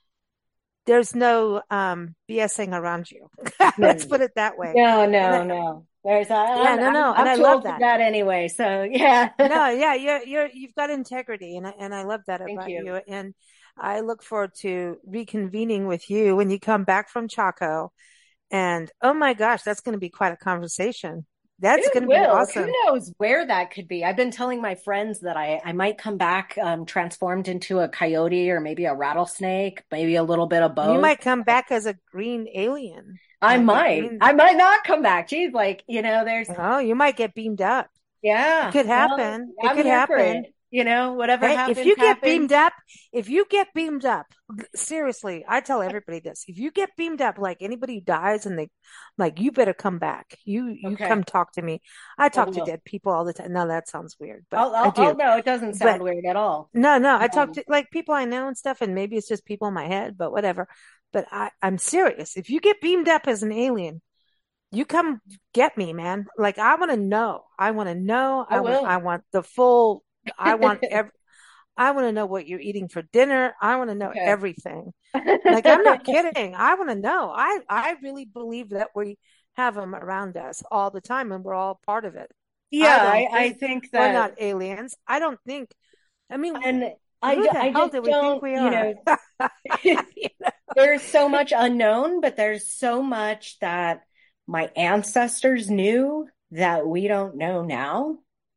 [SPEAKER 1] there's no BSing around you. Let's
[SPEAKER 2] No,
[SPEAKER 1] put it that way.
[SPEAKER 2] no,
[SPEAKER 1] And
[SPEAKER 2] no, no.
[SPEAKER 1] yeah, no, no, and
[SPEAKER 2] I'm
[SPEAKER 1] I
[SPEAKER 2] too
[SPEAKER 1] love
[SPEAKER 2] old for
[SPEAKER 1] that.
[SPEAKER 2] that anyway. So yeah.
[SPEAKER 1] No, yeah, you've got integrity, and I love that
[SPEAKER 2] Thank
[SPEAKER 1] about
[SPEAKER 2] you.
[SPEAKER 1] you. And I look forward to reconvening with you when you come back from Chaco. And oh my gosh, that's going to be quite a conversation. That's
[SPEAKER 2] It
[SPEAKER 1] going to be
[SPEAKER 2] will. Who
[SPEAKER 1] awesome.
[SPEAKER 2] knows where that could be? I've been telling my friends that I might come back transformed into a coyote or maybe a rattlesnake, maybe a little bit of
[SPEAKER 1] You
[SPEAKER 2] both.
[SPEAKER 1] might come back as a green alien,
[SPEAKER 2] I
[SPEAKER 1] like a
[SPEAKER 2] might.
[SPEAKER 1] green.
[SPEAKER 2] I might not come back. Geez, there's,
[SPEAKER 1] Oh, you might get beamed up. It
[SPEAKER 2] yeah,
[SPEAKER 1] could
[SPEAKER 2] well,
[SPEAKER 1] happen. It
[SPEAKER 2] I'm
[SPEAKER 1] could
[SPEAKER 2] here for
[SPEAKER 1] happen.
[SPEAKER 2] it. Whatever
[SPEAKER 1] Hey, if
[SPEAKER 2] happens,
[SPEAKER 1] you get beamed
[SPEAKER 2] happens.
[SPEAKER 1] up, if you get beamed up, seriously, I tell everybody this. If you get beamed up, like anybody who dies and like, you better come back. You
[SPEAKER 2] Okay,
[SPEAKER 1] come talk to me. I
[SPEAKER 2] I
[SPEAKER 1] talk to
[SPEAKER 2] will.
[SPEAKER 1] dead people all the time. No, that sounds weird, but I
[SPEAKER 2] I'll
[SPEAKER 1] do.
[SPEAKER 2] no, it doesn't
[SPEAKER 1] But
[SPEAKER 2] sound weird at all.
[SPEAKER 1] no, no, I talk
[SPEAKER 2] Um,
[SPEAKER 1] to like people I know and stuff, and maybe it's just people in my head, but whatever. But I'm serious. If you get beamed up as an alien, you come get me, man. Like I want to know. I want to know.
[SPEAKER 2] I
[SPEAKER 1] I
[SPEAKER 2] will.
[SPEAKER 1] want the full. I want every. I want to know what you're eating for dinner. I want to know
[SPEAKER 2] Okay.
[SPEAKER 1] everything. Like I'm not kidding. I want to know. I really believe that we have them around us all the time and we're all part of it.
[SPEAKER 2] Yeah,
[SPEAKER 1] I don't
[SPEAKER 2] I
[SPEAKER 1] think
[SPEAKER 2] think
[SPEAKER 1] we're
[SPEAKER 2] that,
[SPEAKER 1] not aliens. I don't think. I mean,
[SPEAKER 2] and
[SPEAKER 1] who the
[SPEAKER 2] I
[SPEAKER 1] hell
[SPEAKER 2] just
[SPEAKER 1] do we think
[SPEAKER 2] don't,
[SPEAKER 1] we are? You know?
[SPEAKER 2] there's so much unknown, but there's so much that my ancestors knew that we don't know now.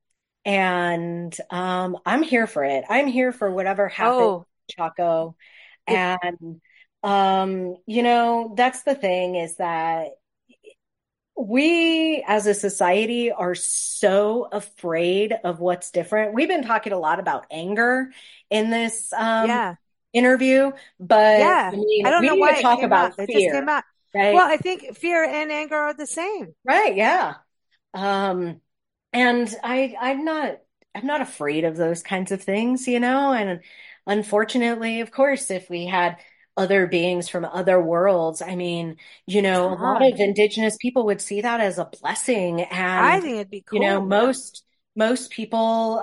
[SPEAKER 2] And I'm here for it. I'm here for whatever happens,
[SPEAKER 1] Oh,
[SPEAKER 2] Chaco.
[SPEAKER 1] if
[SPEAKER 2] And that's the thing, is that we as a society are so afraid of what's different. We've been talking a lot about anger in this
[SPEAKER 1] yeah,
[SPEAKER 2] interview, but I
[SPEAKER 1] yeah.
[SPEAKER 2] mean,
[SPEAKER 1] I don't
[SPEAKER 2] we
[SPEAKER 1] know
[SPEAKER 2] need to
[SPEAKER 1] why it
[SPEAKER 2] talk
[SPEAKER 1] came out.
[SPEAKER 2] about
[SPEAKER 1] It just came
[SPEAKER 2] fear,
[SPEAKER 1] out. Well,
[SPEAKER 2] right?
[SPEAKER 1] I think fear and anger are the same.
[SPEAKER 2] Right, yeah. Um, and I'm not afraid of those kinds of things, and unfortunately, of course, if we had other beings from other worlds. I mean, a lot
[SPEAKER 1] Ton.
[SPEAKER 2] of indigenous people would see that as a blessing.
[SPEAKER 1] I
[SPEAKER 2] And,
[SPEAKER 1] think it'd be cool.
[SPEAKER 2] most people,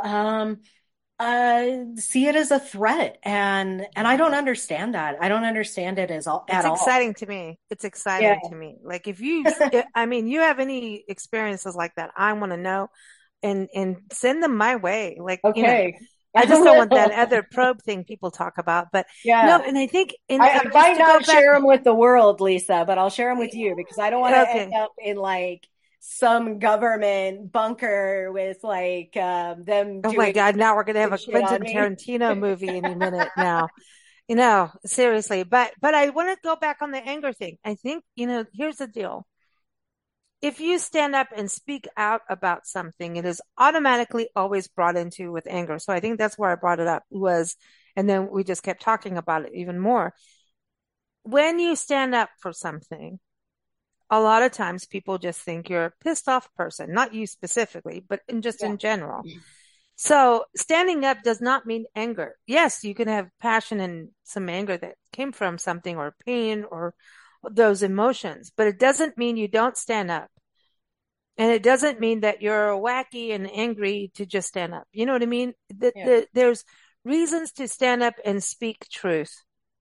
[SPEAKER 2] see it as a threat. And I don't understand that. I don't understand it
[SPEAKER 1] It's
[SPEAKER 2] at all.
[SPEAKER 1] exciting to me. It's
[SPEAKER 2] Yeah.
[SPEAKER 1] exciting to me. Like if you, I mean, you have any experiences like that, I want to know and send them my way. Like,
[SPEAKER 2] Okay.
[SPEAKER 1] I
[SPEAKER 2] I
[SPEAKER 1] just don't want that
[SPEAKER 2] will.
[SPEAKER 1] other probe thing people talk about. But no,
[SPEAKER 2] Yeah.
[SPEAKER 1] and I think,
[SPEAKER 2] I
[SPEAKER 1] and just
[SPEAKER 2] might
[SPEAKER 1] to go
[SPEAKER 2] not
[SPEAKER 1] back,
[SPEAKER 2] share them with the world, Lisa, but I'll share them with you because I don't want to end
[SPEAKER 1] okay.
[SPEAKER 2] up in like some government bunker with like them
[SPEAKER 1] Oh my
[SPEAKER 2] doing
[SPEAKER 1] God, now we're going to have a
[SPEAKER 2] shit on
[SPEAKER 1] Quentin
[SPEAKER 2] me.
[SPEAKER 1] Tarantino movie any minute now. Seriously. But I want to go back on the anger thing. I think, here's the deal. If you stand up and speak out about something, it is automatically always brought into with anger. So I think that's where I brought it up and then we just kept talking about it even more. When you stand up for something, a lot of times people just think you're a pissed off person, not you specifically, but just
[SPEAKER 2] Yeah.
[SPEAKER 1] in general. So standing up does not mean anger. Yes, you can have passion and some anger that came from something or pain or those emotions, but it doesn't mean you don't stand up. And it doesn't mean that you're wacky and angry to just stand up. You know what I mean?
[SPEAKER 2] Yeah.
[SPEAKER 1] There's reasons to stand up and speak truth.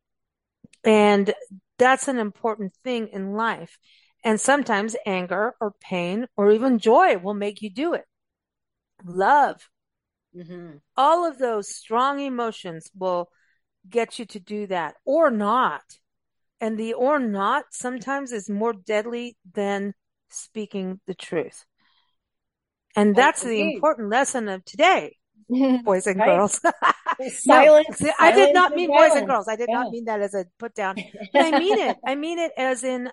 [SPEAKER 1] And that's an important thing in life. And sometimes anger or pain or even joy will make you do it. Love,
[SPEAKER 2] Hmm.
[SPEAKER 1] all of those strong emotions will get you to do that or not. And the or not sometimes is more deadly than speaking the truth. And
[SPEAKER 2] I
[SPEAKER 1] that's the
[SPEAKER 2] agree.
[SPEAKER 1] important lesson of today, boys and
[SPEAKER 2] Right?
[SPEAKER 1] girls. No,
[SPEAKER 2] Silence,
[SPEAKER 1] see, I did
[SPEAKER 2] silence
[SPEAKER 1] not
[SPEAKER 2] is
[SPEAKER 1] mean boys and
[SPEAKER 2] violence.
[SPEAKER 1] girls. I did not
[SPEAKER 2] Yeah.
[SPEAKER 1] mean that as a put down, but I mean it. I mean it as in,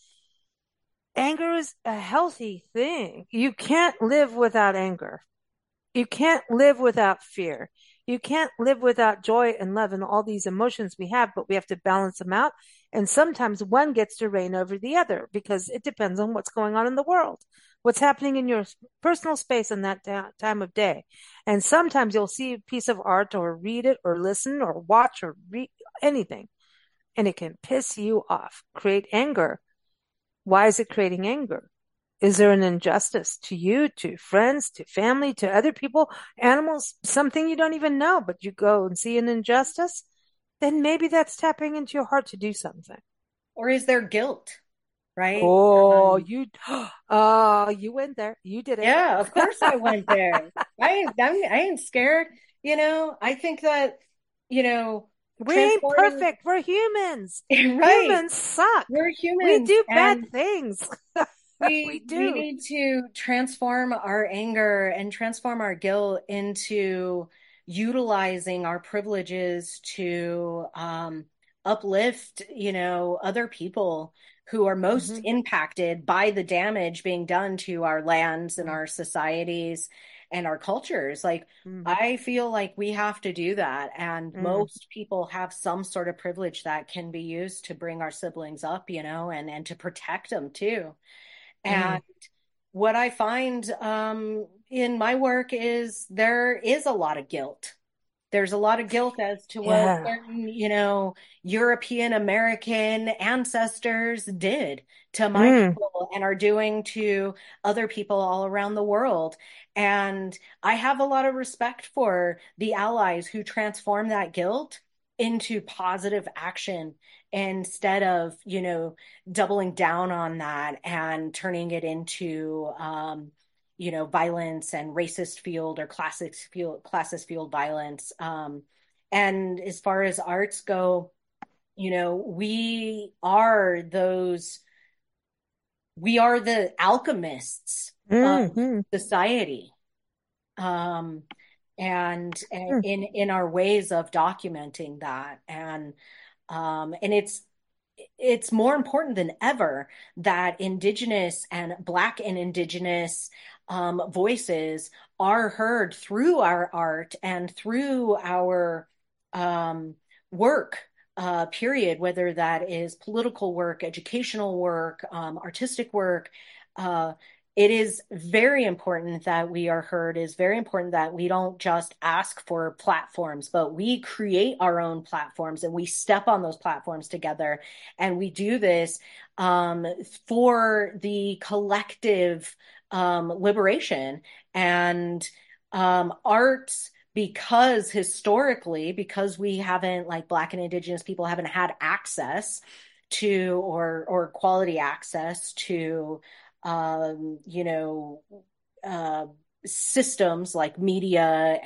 [SPEAKER 1] anger is a healthy thing. You can't live without anger. You can't live without fear. You can't live without joy and love and all these emotions we have, but we have to balance them out. And sometimes one gets to reign over the other because it depends on what's going on in the world, what's happening in your personal space in that time of day. And sometimes you'll see a piece of art or read it or listen or watch or read anything, and it can piss you off, create anger. Why is it creating anger? Is there an injustice to you, to friends, to family, to other people, animals, something you don't even know, but you go and see an injustice? Then maybe that's tapping into your heart to do something.
[SPEAKER 2] Or is there guilt, right?
[SPEAKER 1] Oh, you went there. You did it.
[SPEAKER 2] Yeah, of course I went there. I ain't scared. I think that, you know,
[SPEAKER 1] We ain't
[SPEAKER 2] transforming,
[SPEAKER 1] perfect. We're humans.
[SPEAKER 2] right.
[SPEAKER 1] Humans suck.
[SPEAKER 2] We're
[SPEAKER 1] We
[SPEAKER 2] humans
[SPEAKER 1] do bad
[SPEAKER 2] and
[SPEAKER 1] things. We
[SPEAKER 2] we
[SPEAKER 1] do.
[SPEAKER 2] need to transform our anger and transform our guilt into utilizing our privileges to uplift, other people who are most
[SPEAKER 1] Hmm.
[SPEAKER 2] impacted by the damage being done to our lands and our societies and our cultures. Like,
[SPEAKER 1] Hmm.
[SPEAKER 2] I feel like we have to do that. And
[SPEAKER 1] Hmm.
[SPEAKER 2] most people have some sort of privilege that can be used to bring our siblings up, and to protect them too.
[SPEAKER 1] Hmm.
[SPEAKER 2] And what I find in my work is there is a lot of guilt. There's a lot of guilt as to what
[SPEAKER 1] Yeah.
[SPEAKER 2] certain, European American ancestors did to my
[SPEAKER 1] Mm.
[SPEAKER 2] people and are doing to other people all around the world. And I have a lot of respect for the allies who transform that guilt into positive action instead of, doubling down on that and turning it into, violence and racist fueled or classist fueled violence. And as far as arts go, we are the alchemists of
[SPEAKER 1] Hmm.
[SPEAKER 2] society. Um, and in our ways of documenting that. And it's more important than ever that Indigenous and Black and Indigenous voices are heard through our art and through our um, work, period, whether that is political work, educational work, artistic work. Uh, it is very important that we are heard. It is very important that we don't just ask for platforms, but we create our own platforms and we step on those platforms together. And we do this for the collective liberation. And arts, because historically, because we haven't, like Black and Indigenous people haven't had access to or quality access to you know, uh, systems like media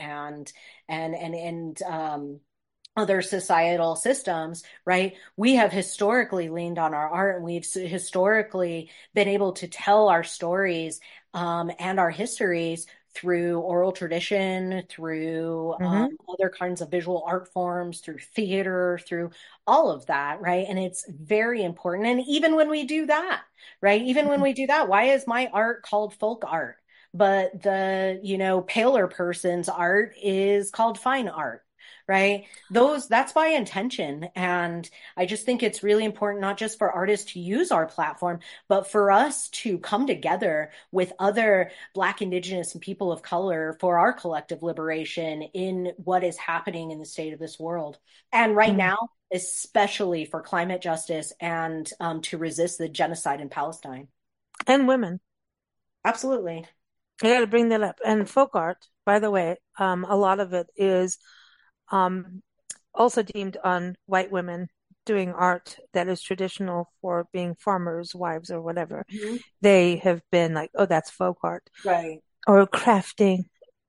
[SPEAKER 2] and other societal systems, right? We have historically leaned on our art, and we've historically been able to tell our stories and our histories through oral tradition, through
[SPEAKER 1] Mm-hmm.
[SPEAKER 2] other kinds of visual art forms, through theater, through all of that, right? And it's very important. And even when we do that, right? Even when we do that, why is my art called folk art? But the, paler person's art is called fine art, right? That's by intention. And I just think it's really important, not just for artists to use our platform, but for us to come together with other Black, Indigenous, and people of color for our collective liberation in what is happening in the state of this world. And right
[SPEAKER 1] Mm-hmm.
[SPEAKER 2] now, especially for climate justice and to resist the genocide in Palestine.
[SPEAKER 1] And women.
[SPEAKER 2] Absolutely.
[SPEAKER 1] I got to bring that up. And folk art, by the way, a lot of it is um, also deemed on white women doing art that is traditional for being farmers' wives or whatever.
[SPEAKER 2] Mhm.
[SPEAKER 1] They have been like, oh, that's folk art
[SPEAKER 2] Right.
[SPEAKER 1] or crafting,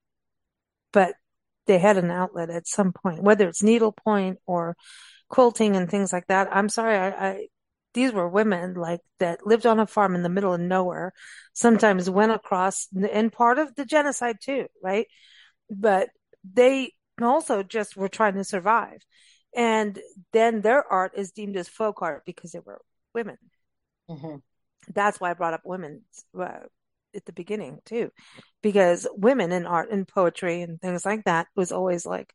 [SPEAKER 1] but they had an outlet at some point, whether it's needlepoint or quilting and things like that. I'm sorry, these were women like that lived on a farm in the middle of nowhere, sometimes went across and part of the genocide too, right? But they also just were trying to survive. And then their art is deemed as folk art because they were women.
[SPEAKER 2] Hmm.
[SPEAKER 1] That's why I brought up women at the beginning too, because women in art and poetry and things like that was always like,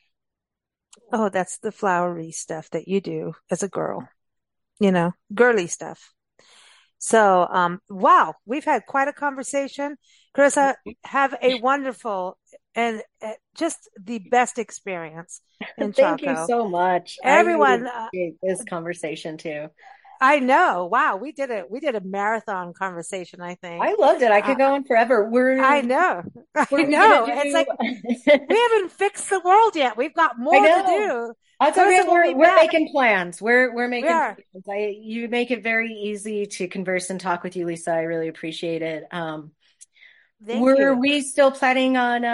[SPEAKER 1] oh, that's the flowery stuff that you do as a girl, girly stuff. So, wow, we've had quite a conversation. Carissa, have a wonderful and just the best experience in
[SPEAKER 2] Thank you
[SPEAKER 1] Chaco.
[SPEAKER 2] so much. I really
[SPEAKER 1] Everyone,
[SPEAKER 2] appreciate this conversation too.
[SPEAKER 1] I know. Wow, we did it. We did a marathon conversation, I think.
[SPEAKER 2] I loved it. I
[SPEAKER 1] Uh,
[SPEAKER 2] could go on forever.
[SPEAKER 1] I know. I
[SPEAKER 2] Were we gonna
[SPEAKER 1] know. It's like
[SPEAKER 2] do?
[SPEAKER 1] we haven't fixed the world yet. We've got
[SPEAKER 2] I
[SPEAKER 1] more to
[SPEAKER 2] know.
[SPEAKER 1] do.
[SPEAKER 2] That's okay.
[SPEAKER 1] Carissa will be
[SPEAKER 2] We're
[SPEAKER 1] back.
[SPEAKER 2] making plans. We're
[SPEAKER 1] We
[SPEAKER 2] making
[SPEAKER 1] are.
[SPEAKER 2] plans. You make it very easy to converse and talk with you, Lisa. I really appreciate it.
[SPEAKER 1] Thank
[SPEAKER 2] Were
[SPEAKER 1] you.
[SPEAKER 2] we still planning on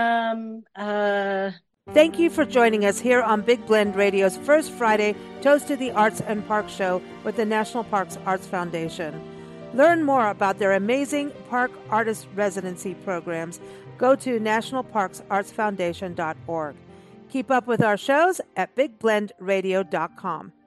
[SPEAKER 1] Thank you for joining us here on Big Blend Radio's first Friday Toast to the Arts and Parks show with the National Parks Arts Foundation. Learn more about their amazing park artist residency programs. Go to nationalparksartsfoundation.org. Keep up with our shows at bigblendradio.com.